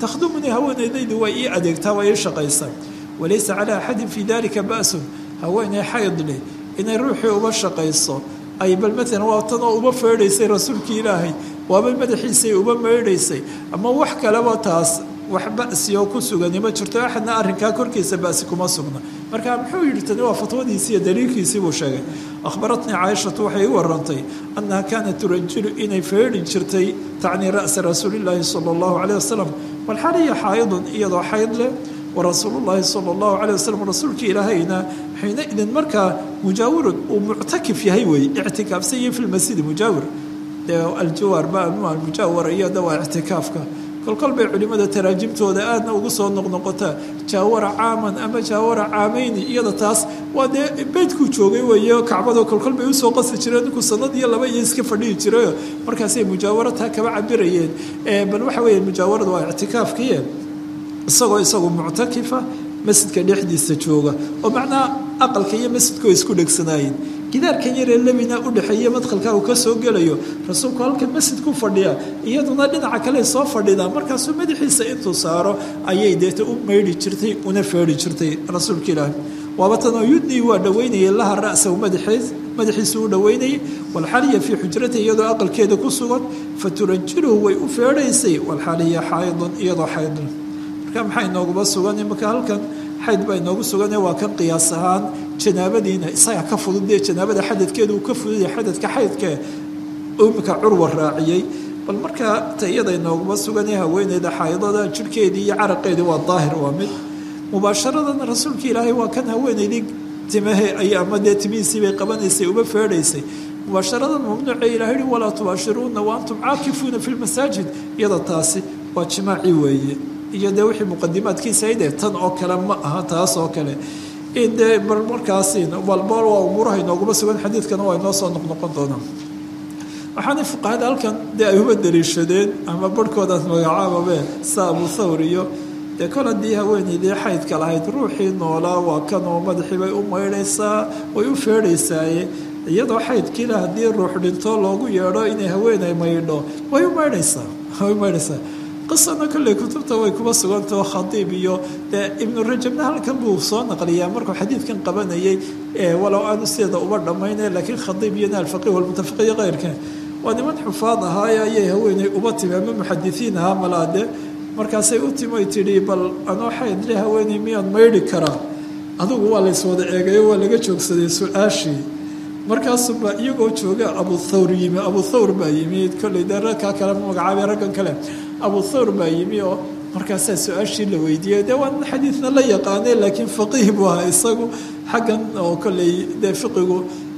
takhdumunii haweenaydaydu way ii adeegtaa way ii shaqaysaa walaysa calaa axadin fii dalika ba'sun haweeney xayd leh inay ruuxii uba shaqayso ay bal maalan waa tan oo uba feedhaysay rasuulkii ilaahay waaba madaxiisay uba meydhaysay ama wax kaleba taas wax ba'si oo ku sugani ma jirto axadna arrinkaa korkiisa ba'si kuma sugna marka muxuu yidhi tani waa fatwadiisii iyo daliilkiisii buu sheegay akhbaratnii caaishatu waxay u warantay annaha kaanat turajilu inay feedhi jirtay tacnii ra'sa rasuulillaahi sala allahu caleyh wasalam walxaliya xaayidun iyadoo xayd leh warasuulullaahi sala allahu caleyh wasalam rasuulkii ilaahayna xiina idin markaa mujaawirun uu muctakif yahay weeye ictikaafsan yahay fi lmasjidi mujaawir dee aljawaar ba almujaawara iyada waa ictikaafka kolkol bay culimada taraajimtooda aadna ugu soo noqnoqotaa jaawara caaman ama jaawara caamayni iyada taas waa dee beydkuu joogay weeye kacbado kolkol bay usoo qasi jireen ninkuu sanad iyo laba iyo iska fadhihi jirayo markaasay mujaawaro taa kaba cabirayeen bal waxa weeye mujaawarada waa ictikaafkiye isagoo isagu muctakifa masjidka dhexdiisa jooga oo macnaha aqalka iyo masjidka way isku dhegsanaayeen gidaarkan yaree labina u dhexeeya madkhalka uu ka soo gelayo rasuulku halkan masjidku fadhiya iyaduna dhinaca kale soo fadhidaa markaasuu madaxiisa intuu saaro ayay deeta u maydhi jirtay una feedhi jirtay rasuulka ilaahi waaba tanoo yudnii waa dhaweynayay laha ra'sahu madaxiis madaxiisu u dhaweynayay walxaliya fii xujrati iyadoo aqalkeeda ku sugan faturajiluhu way u feedhaysay walxaliya xaydun iyadoo xaydun marka maxaa inooguba sugan imaka halkan xayd baa inoogu sugan waa kan qiyaas ahaan janaabadiina isaga ka fudud dee janaabada xadadkeeda uu ka fududyahay xadadka xaydka imika curwa raaciyey bal markaa ta iyada inooguma sugan haweeneyda xaydada jirhkeedii iyo caraqeedii waa daahir waa mid mubaasharadan rasuulka ilaahay waa kan haweeneydii timahe ay ama dee timihiisii bay qabanaysay uba feedhaysay mubaasharadan mamnuuca ilahay yihi walaa tubaashiruuna wa antum caakifuuna fi lmasaajid iyada taasi waa jimaaci weeye iyo dee wixii muqadimaadkiisa ayde tan oo kale ma aha taas oo kale dee bal markaasi balbal waa umuuraha inooguma sugan xadiidkana waa inoo soo noqnoqon doonaa waxaana fuqahada halkan dee ay uba daliishadeen ama barhkoodaas magacaababe sa abu thawr iyo dee kol haddii haweeneydii xaydka lahayd ruuxii noolaa waa kan oo madaxii bay u maydhaysaa way u feedhaysaaye iyadoo xaydkiila haddii ruux dhinto loogu yeedho inay haweeney maydho way u maydhaysaa way u maydhaysaa qisana kolley kutubta way kuba sugantao khadiib iyo dee ibnu rajabna halkan buu soo naqliyaa markuu xadiidkan qabanayay walow aanu sideeda uba dhammaynay laakiin khadiib iyo alfaqih walmutafiq iyo keyrka waa niman xufaad ahaaye ayay haweeney uba timi ama muxadisiin ahaa malaade markaasay u timi ay tidhi bal anoo xaydle haweeney miyaan maydhi karaa adigu waa layswada eegayo waa laga joogsaday su-aashii markaasuba iyagoo jooga abu thawr yimi abu thawr baa yimi kolley dee ragkaa kale magacaabay raggan kale abu thawr baa yimi oo markaasaa su-aashii la weydiiyey dee waa nin xadiidna la yaqaanay laakiin faqiih buu ahaa isagu xaggan oo kolley dee fiqigu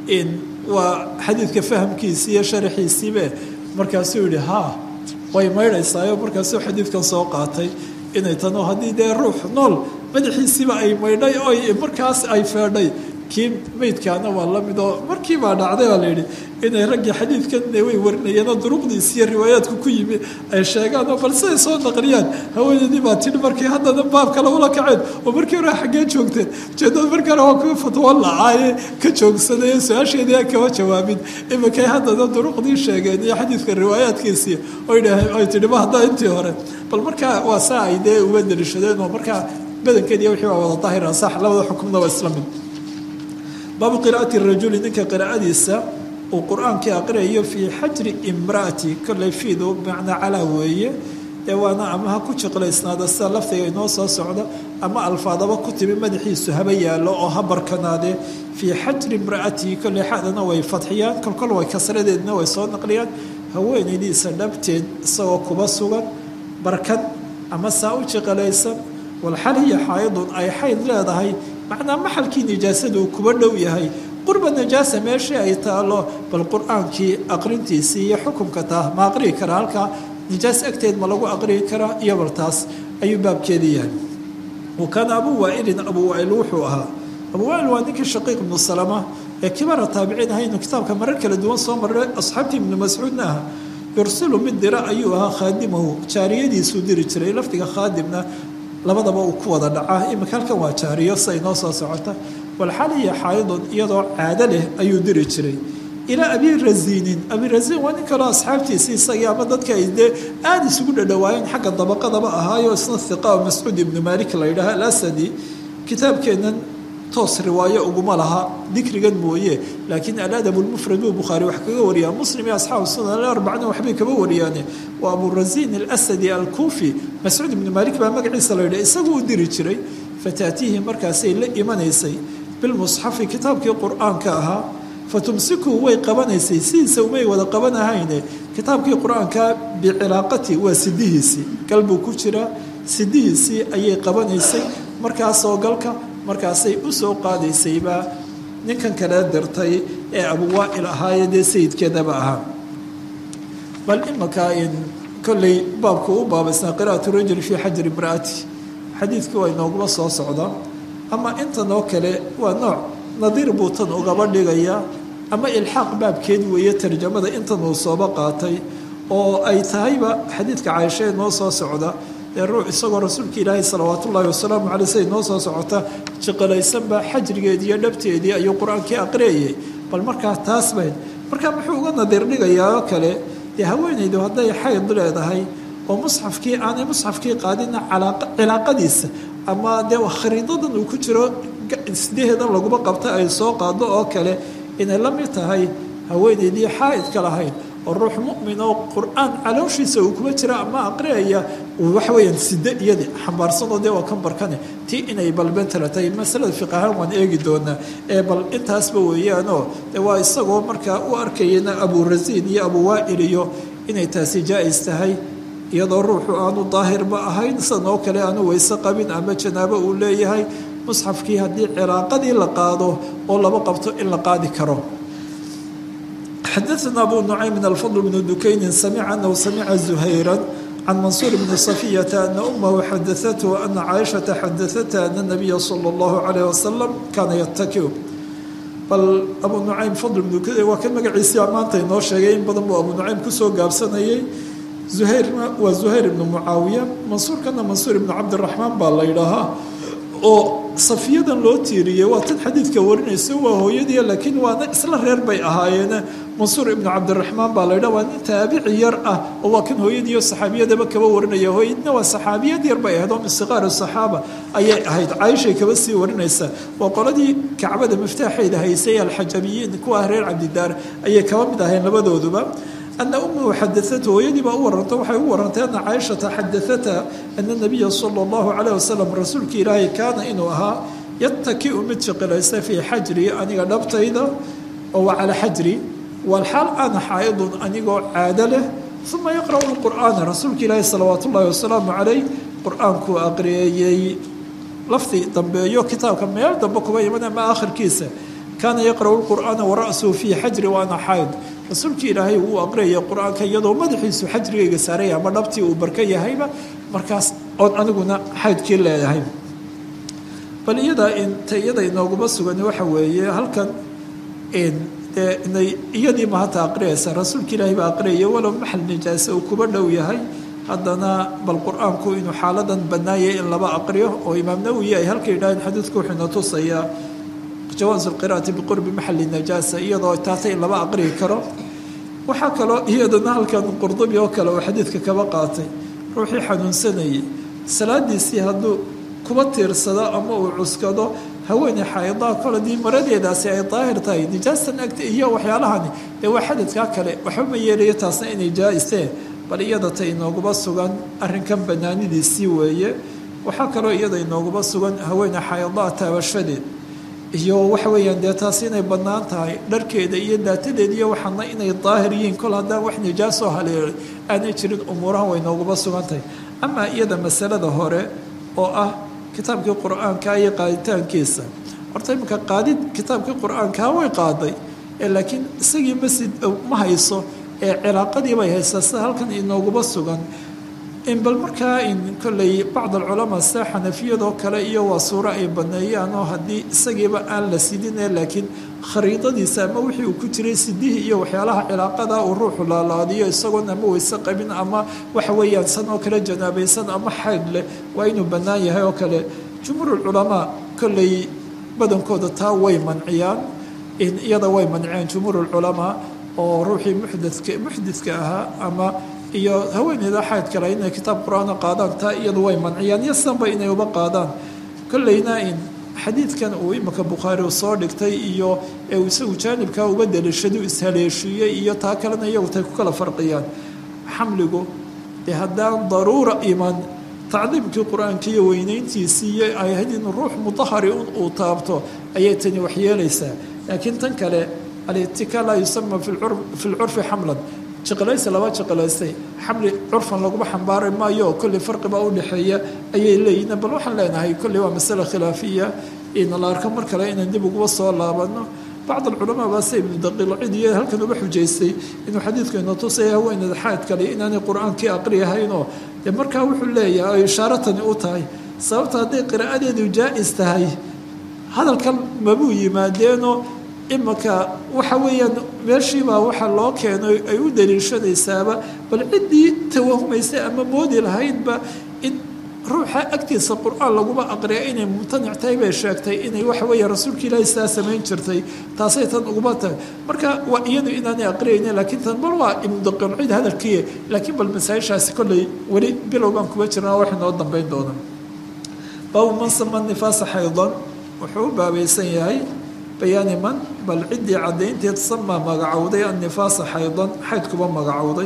waa xadiidka fahamkiisii iyo sharaxiisiibe markaasuu yihi haa way maydhaysaayo markaasuu xadiidkan soo qaatay inay tano haddii dee ruux nool madaxiisiiba ay maydhay oo markaas ay feedhay kii meydkaana waa la mid oo markii baa dhacday baa layidhi inay raggii xadiidkan way warinayeenoo duruqdiisi iyo riwaayaadku ku yimi ay sheegaan oo bal siday soo naqliyaan haweeneydii baa tidhi markii haddana baab kale ula kaceen oo markii hore xaggee joogteen ujeedada markii hore waa kuwa fatwo lacaaye ka joogsadayee su-aasheedii aan kama jawaabin iminkay haddana duruqdii sheegeen iyo xadiidka riwaayaadkiisii oy tidhi ma haddaa intii hore bal markaa waa saa ay dee uga daliishadeen oo markaa badankeediiyo wixii waa wada daahir asax labada xukumna waa isla mid baabu qiraa'ati rajuli ninka qiraa'adiisa uu qur-aankii aqriyayo fii xajri imraati kolley fiidu macnaa calaa weeye dee waana ama ha ku jiqlaysnaada sida laftiga inoo soo socda ama alfaadaba ku timi madaxiisu haba yaallo oo ha barkanaadee fii xajri imra'atihi kolley xadana way fadxiyaan kolkol way kasradeedna way soo naqliyaan haweenaydiisa dhabteed isagoo kuba sugan barkan ama saa u jiqalaysan walxal hiya xaydun ay xayd leedahay macnaa maxalkii nijaasada uu kuba dhow yahay qurba najaasa meeshii ay taalo bal qur-aankii aqrintiisii iyo xukumka taa ma aqriyi karaa halkaa nijaas agteed ma lagu aqriyi karaa iyo bal taas ayuu baabkeedii yahay wa kaana abuu waailin abuu waail wuxuu ahaa abuu waail waa ninkii shaqiiq ibnu salama ee kibara taabiciin ahaynu kitaabka marar kala duwan soo marray asxaabtii ibnu mascuudna aha yursilu mid dira ayuu ahaa khaadimahu jaariyadiisuu diri jiray lafdiga khaadimna labadaba uu ku wada dhacaa imika halkan waa jaariyo siay noo soo socota walxaliya xaydun iyadoo caado leh ayuu diri jiray ilaa abi razinin abi razin waa nin kaloo asxaabtiisii isagii ama dadka ay dee aada isugu dhadhawaayeen xagga dabaqadaba ahaayo isna hiqa mascuud ibnu malik la yidhaha alasadi kitaabkeennan toos riwaayo uguma laha dikrigan mooye laakiin aladab lmufrad buu bukhaari wax kaga wariyaa muslim iyo asxaabu sunan alarbacna waxbay kaba wariyaane waa aburazin alasadi alkuufi mascuud ibnu malik baa magaciisa la yidhaha isagu u diri jiray fataatiihi markaasay la imanaysay bilmusxafi kitaabkii qur-aanka ahaa fatumsiku way qabanaysay sidiisa umay wada qabanahayne kitaabkii qur-aanka bicilaaqati waa sidihiisii galbuu ku jiraa sidihiisii ayay qabanaysay markaasoo galka markaasay u soo qaadaysayba ninkan kala dirtay ee abuwaail ahaaye dee sayidkeedaba ahaa bal imankaa in kolley baabku u baabaysnaa qira'atu rajul fii xajri imra'ati xadiidkii waa inooguma soo socda ama intan oo kale waa nooc nadiir buu tan ugaba dhigayaa ama ilxaaq baabkeed weeye tarjamada intan uu sooba qaatay oo ay tahayba xadiidka caaisha ee noo soo socda ee ruux isagoo rasuulka ilaahay salawaat ullaahi wasalaamu caley siday noo soo socota jiqilaysanba xajrigeedii iyo dhabteedii ayuu qur-aankii aqriyayay bal markaa taas bayd markaa muxuu uga nadiir dhigayaa oo kale dee haweenaydu hadday xayd leedahay oo musxafkii aanay musxafkii qaadina cilaaqadiisa ama dee khariidadan uu ku jiro sideheedan laguma qabta ay soo qaado oo kale inay la mid tahay haweenaydii xaaidka lahayd oo ruux mumin oo qur-aan calooshiisa uu kuma jira ama aqriyaya waxa weyaan side iyadii xambaarsanoo dee waa kan barkane tii inay balbentala tahay masalada fiqahaan waan eegi doonaa ee bal intaasba weeyaanoo de waa isagoo markaa u arkayana aburasiin iyo abuwaail iyo inay taasi jaa-is tahay iyadoo ruuxu aanu daahirba ahayn sidan oo kale aanu weyse qabin ama janaabo uu leeyahay musxafkii haddii cilaaqadii la qaado oo laba qabto in la qaadi karo xadaثna abu nucaym alfadl bnu dukaynin samica anahu samica zuhayra can mansuur bni safiyata ana umahu xadaathu ana caaishata xadaatha ana nabiya sala اllahu alayh wasalam kaana yatakiu bal abu nucaym fadl bnu waa kan magaciisii maanta inoo sheegay in badan buu abu nucaym kusoo gaabsanayay zuhayrna waa zuhayr ibnu mucaawiya mansuurkana mansuur ibnu cabdiraxmaan baa la yidhaahaa oo safiyadan loo tiiriyey waa tan xadiidka warinaysa waa hooyadii laakiin waana isla reer bay ahaayeene mansuur ibnu cabdiraxmaan baa la yidhaha waa nin taabici yar ah oo waa kan hooyadiiyo saxaabiyadaba kaba warinaya hooyadina waa saxaabiyad yar bay ahayd oo min siqaar saxaaba ayay ahayd caaishay kaba sii warinaysa waa qoladii kacbada miftaaxeeda haysay alxajabiyiin kuwa reer cabdidaar ayay kaba mid aheen labadooduba ana umahu xadaatu hooyadii baa u waranta waxay u warantay ana caaishata xadaata ana nabiya sala allahu calayh wasalam rasuulka ilaahay kaana inuu ahaa yatakiu mid jiqilaysa fii xajri aniga dhabtayda oo waa calaa xajri walxaal ana xaaidun anigoo caado leh uma yaqra'u lqur'aana rasuulka ilaahi salawaat ullaahi wasalaamu calayh qur-aankuu aqriyeeyey lafdi dambeeyo kitaabka meel dambe kuba iman ama aakhirkiisa kaana yaqra'u lqur'aana wara'suhu fii xajri wa ana xaaid rasuulkii ilaahay uu aqriyaya qur-aanka iyadoo madaxiisu xajrigayga saaraya ama dhabtii uu barka yahayba markaas oon aniguna xaydkii leedahay bal iyadaa inta iyada inooguma sugan waxa weeye halkan dee inay iyadii mahata aqriyaysa rasuulka ilaahay baa aqriyaya walow maxal nijaasa uu kuba dhow yahay haddana bal qur-aanku inuu xaaladan banaayay in laba aqriyo oo imaam nawowi ay halka yidhaaheen xadiidku wuxuuna tusayaa jawaaز الqira'ati biqurbi maxali najaasa iyadoo taatay in laba aqriyi karo waxaa kaloo iyadana halkan qurdubi oo kale oo xadiidka kaba qaatay ruuxii xanuunsanayay salaadiisii hadduu kuba tiirsado ama uu cuskado haweeney xaaidaa kol hadii maradeedaasi ay daahir tahay nijaastan agta iyo waxyaalahani ee waa xadadkaa kale waxba ma yeelayo taasna inay jaa-isteen bal iyada ta inooguma sugan arrinkan banaanidiisii weeye waxaa kaloo iyada inooguma sugan haweeney xaaidaa taabashadeed iyo waxa weeyaan dee taasi inay bannaan tahay dharkeeda iyo daatadeed iyo waxaana inay daahir yihiin kol haddaan wax nijaasoo haleelay aanay jirin umuurahan way nooguba sugan tahay amaa iyada masalada hore oo ah kitaabkii qur-aanka iyo qaaditaankiisa horta iminka qaadid kitaabkii qur-aankaa way qaaday ee laakiin isagii masjid ma hayso ee cilaaqadii bay haysaa sida halkan inooguma sugan in bal markaa in kolley bacd alculamaa sida xanafiyadoo kale iyo waa suuro ay baneeyaan oo haddii isagiiba aan la sidine laakiin khariidadiisa ama wixii uu ku jiray sidihii iyo waxyaalaha cilaaqada uu ruuxu laalaadiyo isagoon ama weyse qabin ama waxa weeyaan san oo kale janaabaysan ama xayd leh waa inuu bannaan yahay oo kale jumhuurulculamaa kolley badankooda taa way manciyaan iyada way manceen jumhuur ulculamaa oo ruuxii muxdadka muxdidka ahaa ama iyo haweeneyda xayd kale inay kitaab qur-aana qaadaan taa iyadu way manciyaan iyo sanba inay uba qaadaan kolleyna in xadiidkan uu imika bukhaari soo dhigtay iyo ee uu isagu jaanibkaa uga daliishadu ishaleeshiiyey iyo taa kalena iyagu tay ku kala farqiyaan xamligu dee haddaan daruura iman tacdiimkii qur-aanka iyo weyneyntiisii ay ahayd in ruux mudahari uu taabto ayay tani waxyeelaysaa laakiin tan kale alitika laa yusama fi lcurfi xamlan jiqilaysi laba jiqilaystay xamli curfan laguma xambaari maayo kolley farqibaa udhexeeya ayay leeyihin bal waxaan leenahay kolley waa masale khilaafiya in la arko mar kale inaan dib uguba soo laabano bacd alculamaa baa se ibnu daqiilcid iyo halkan uba xujaystay inuu xadiidku ina tusaya haweeneyda xayd kale inaanay qur-aankii aqriyahaynoo dee markaa wuxuu leeyahay ay ishaaratani u tahay sababta hadday qiraa'adeedu jaa-is tahay hadalkan mabuu yimaadeenoo imika waxa weeyaan meeshiibaa waxa loo keenay ay u daliishanaysaaba bal ciddii tawahumaysay ama moodi lahaydba in ruuxa agtiisa qur-aan laguma aqriya inay mumtanic tahay bay sheegtay inay waxa weeya rasuulka ilaahi saa samayn jirtay taasay tan uguma tahay marka waa iyadu inaanay aqriyaynin laakiin tan bal waa ibnu daqiilcid hadalkiiya laakiin bal masaa-ishaasi kolley weli bilow baan kuba jirnaa wax inoo dambeyn doona baabu man sama nifaasa xaydan wuxuu u baabaysan yahay bayaani man bal ciddii caddaynteed samaa magacowday annifaasa xaydan xayd kuba magacowday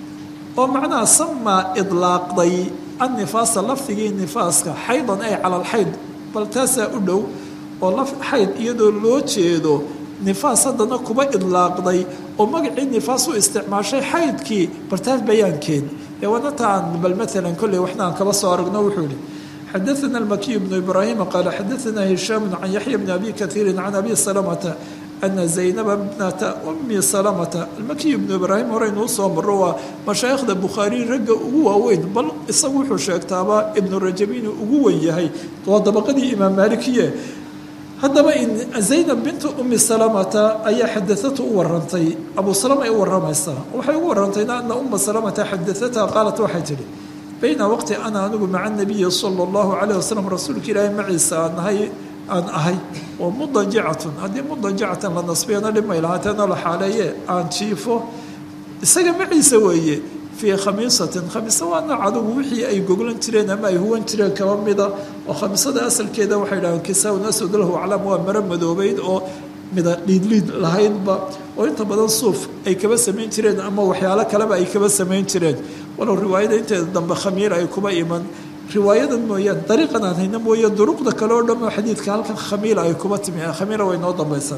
oo macnaha samaa idlaaqday annifaasa lafdigii nifaaska xaydan ay cala alxayd bal taasaa u dhow oo xayd iyadoo loo jeedo nifaas haddana kuba idlaaqday oo magacii nifaas u isticmaashay xaydkii bal taas bayaankeed ee wanataan bal maalan kolley waxna aan kaba soo aragno wuxuu yihi xadaثna الmakiي بن ibrahim qaala xadaثna hishaam can yaxya bn abi kahiiri can abi salamata ana zaynaba bnata umi salamata almakiy bnu ibraahim horeynuu soo maro waa mashaayikhda bukhaari ragga ugu waaweyn bal isagu wuxuu sheegtaaba ibnu rajab inuu ugu wen yahay waa dabaqadii imaam maalikiye haddaba in zaynab bintu umi salamata ayaa xadaatu u warantay abu salama ay u waramaysaa waxay ugu warantayna ana uma salamata xadaatha qaalat waxay tihi bayna waqti ana anigu maca nabiyi sala allahu calayh wasalam rasuulka ilaahay maciisa aan ahay aan ahay oo mudajacatun haddii mudajacatan la nasbiyana dhimay lahaateena la xaaleeye aan jiifo isaga maciisa weeye fii khamiisatin khamiisa waa nooc adugu wixii ay goglan jireen ama ay huwan jireen kaba mida oo khamiisada asalkeeda waxay dhahaan kisaa-un aswad lahu aclam waa maro madoobeyd oo mida dhiidliid lahaydba oo inta badan suuf ay kaba samayn jireen ama waxyaalo kaleba ay kaba samayn jireen walow riwaayada inteeda dambe khamiir ay kuba iman riwaayadan mooyaan dariiqan aan hayna mooye duruqda kale oo dhamo xadiidka halkan khamiila ay kuba timi khamiira way noo dambaysan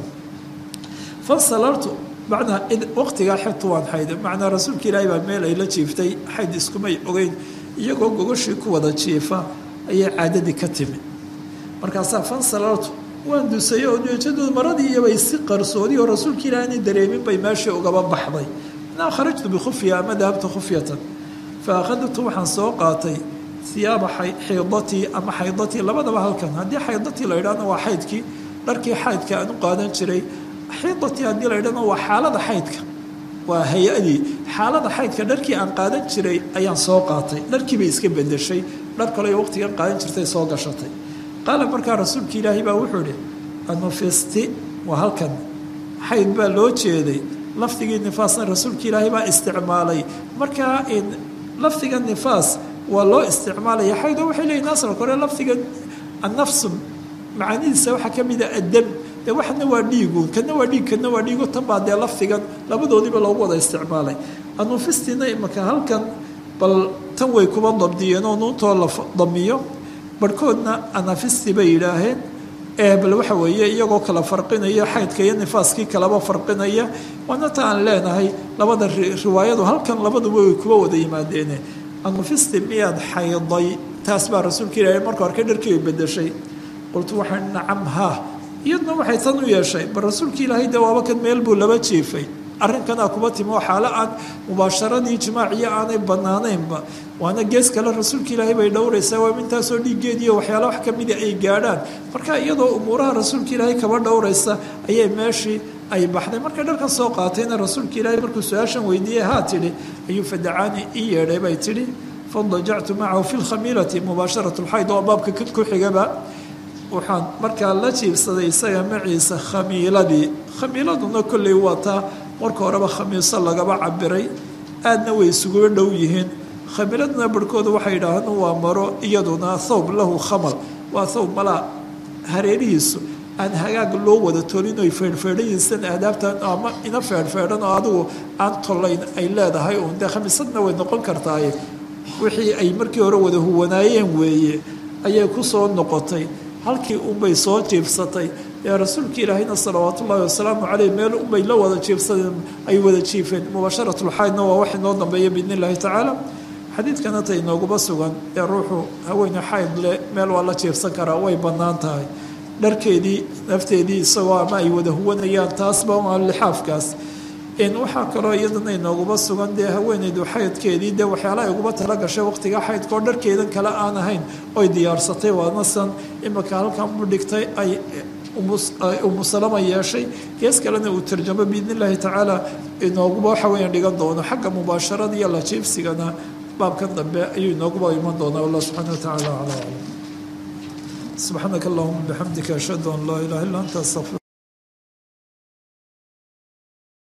fasalartu macnaa waqtigaa xigtu waan xayday macnaa rasuulka ilaahay baa meel ay la jiiftay xayd iskumay ogeyn iyagoo gogoshii ku wada jiifa ayay caadadii ka timi markaasaa fansalartu waan dusay oo ujeedadu maradii iyobay si qarsoodi oo rasuulka ilaahay aanay dareemin bay meeshii ugaba baxday anaa kharajtu bikhufya ama dahabtu khufyatan fa akhadtu waxaan soo qaatay siyaaba xaydatii ama xaydatii labadaba halkan haddii xaydatii la yidhahna waa xaydkii dharkii xaydka aan u qaadan jiray xaydatii haddii la yidhahna waa xaalada xaydka waa hay-adii xaalada xaydka dharkii aan qaadan jiray ayaan soo qaatay dharkii bay iska bedeshay dhar kale waqtigan qaadan jirtay soo gashatay qaala markaa rasuulka ilaahay baa wuxuu ihi anufisti waa halkan xayd baa loo jeeday lafdigii nifaasna rasuulka ilaahay baa isticmaalay markaa lafdiga nifaas waa loo isticmaalaya xayd oo waxay leeyihin asalka hore lafdiga annafsu macaanidiisa waxaa ka mida addam dee waxna waa dhiigu kana waa dhiig kana waa dhiigo tan baa dee lafdigan labadoodiiba loogu wada isticmaalay anufistina imaka halkan bal tan way kuba dabdiyeen oo nuuntoo la damiyo barhkoodna anafisti bay yidhaaheen bal waxa weeye iyagoo kala farqinaya xaydka iyo nifaaskii kalaba farqinaya waana ta aan leenahay labada riwaayadu halkan labaduba way kuba wada yimaadeene anufisti miyaad xayday taas baa rasuulka ilaahay marka horkay dharkii bedeshay qultu waxaan nacam haa iyadna waxay tan u yeeshay bal rasuulka ilaahay dee waaba kan meel buu laba jiifay arrinkanaa kuba timi oo xaalo aan mubaasharadii jimaaciyo aanay banaanaynba waana gees kale rasuulka ilaahay bay dhowraysaa waa intaasoo dhiiggeediiyo waxyaala wax kamida ay gaadhaan marka iyadoo umuuraha rasuulka ilaahay kaba dhowraysa ayay meeshii ay baxday markay dharkan soo qaatayna rasuulka ilaahay markuu su-aashan weydiiyey haa tidhi ayuu fadacaani ii yeedhay bay tidhi fadajactu macahu fi lkhamiilati mubaasharat lxayd oo baabka ku xigaba waxaan markaa la jiibsaday isaga maciisa khamiiladii khamiiladuna kolley waa taa marka horeba khamiiso lagaba cabiray aadna way isuguba dhow yihiin khamiiladuna barhkooda waxay yidhaahaan waa maro iyaduna thawb lahu khamal waa thawb malaa hareerihiisu aan hagaag loo wada tolin oy feedhfeedhayiisan aadaabtan ama ina feedhfeedhan oo adigu aan tollayn ay leedahay uun dee khamiisadna way noqon kartaaye wixii ay markii hore wada huwanaayeen weeye ayay ku soo noqotay halkii unbay soo jiibsatay ee rasuulka ilaahayna salawaatu ullaahi wasalaamu caleyh meel unbay la wada jiibsadeen ay wada jiifeen mubaasharatulxaydna waa wax inoo dambeeya biidni illaahi tacaala xadiidkana ta inooguba sugan ee ruuxu haweene xayd leh meel waa la jiibsan karaa way bannaan tahay dharkeedii nafteedii isagoo ama ay wada huwanayaan taasba waa lixaafkaas waxaa kaloo iyadana inooguba sugan dee haweeneydu xaydkeedii dee waxyaalaha iguba tala gashay waqtiga xaydkao dharkeedan kale aan ahayn oy diyaarsatay waanasan imika halkan u dhigtay ay umusalama yeeshay gees kalena uu tarjamo biidni illaahi tacaala inooguba waxa weeyaan dhigan doono xagga mubaasharada iyo lajiibsigana baabkan dambe ayuu inooguba iman doonaa wallah subxaana wa tacaala calaa aclam subxaanaka allahuma bixamdika ashhadu an laa ilaha illa anta astaqfir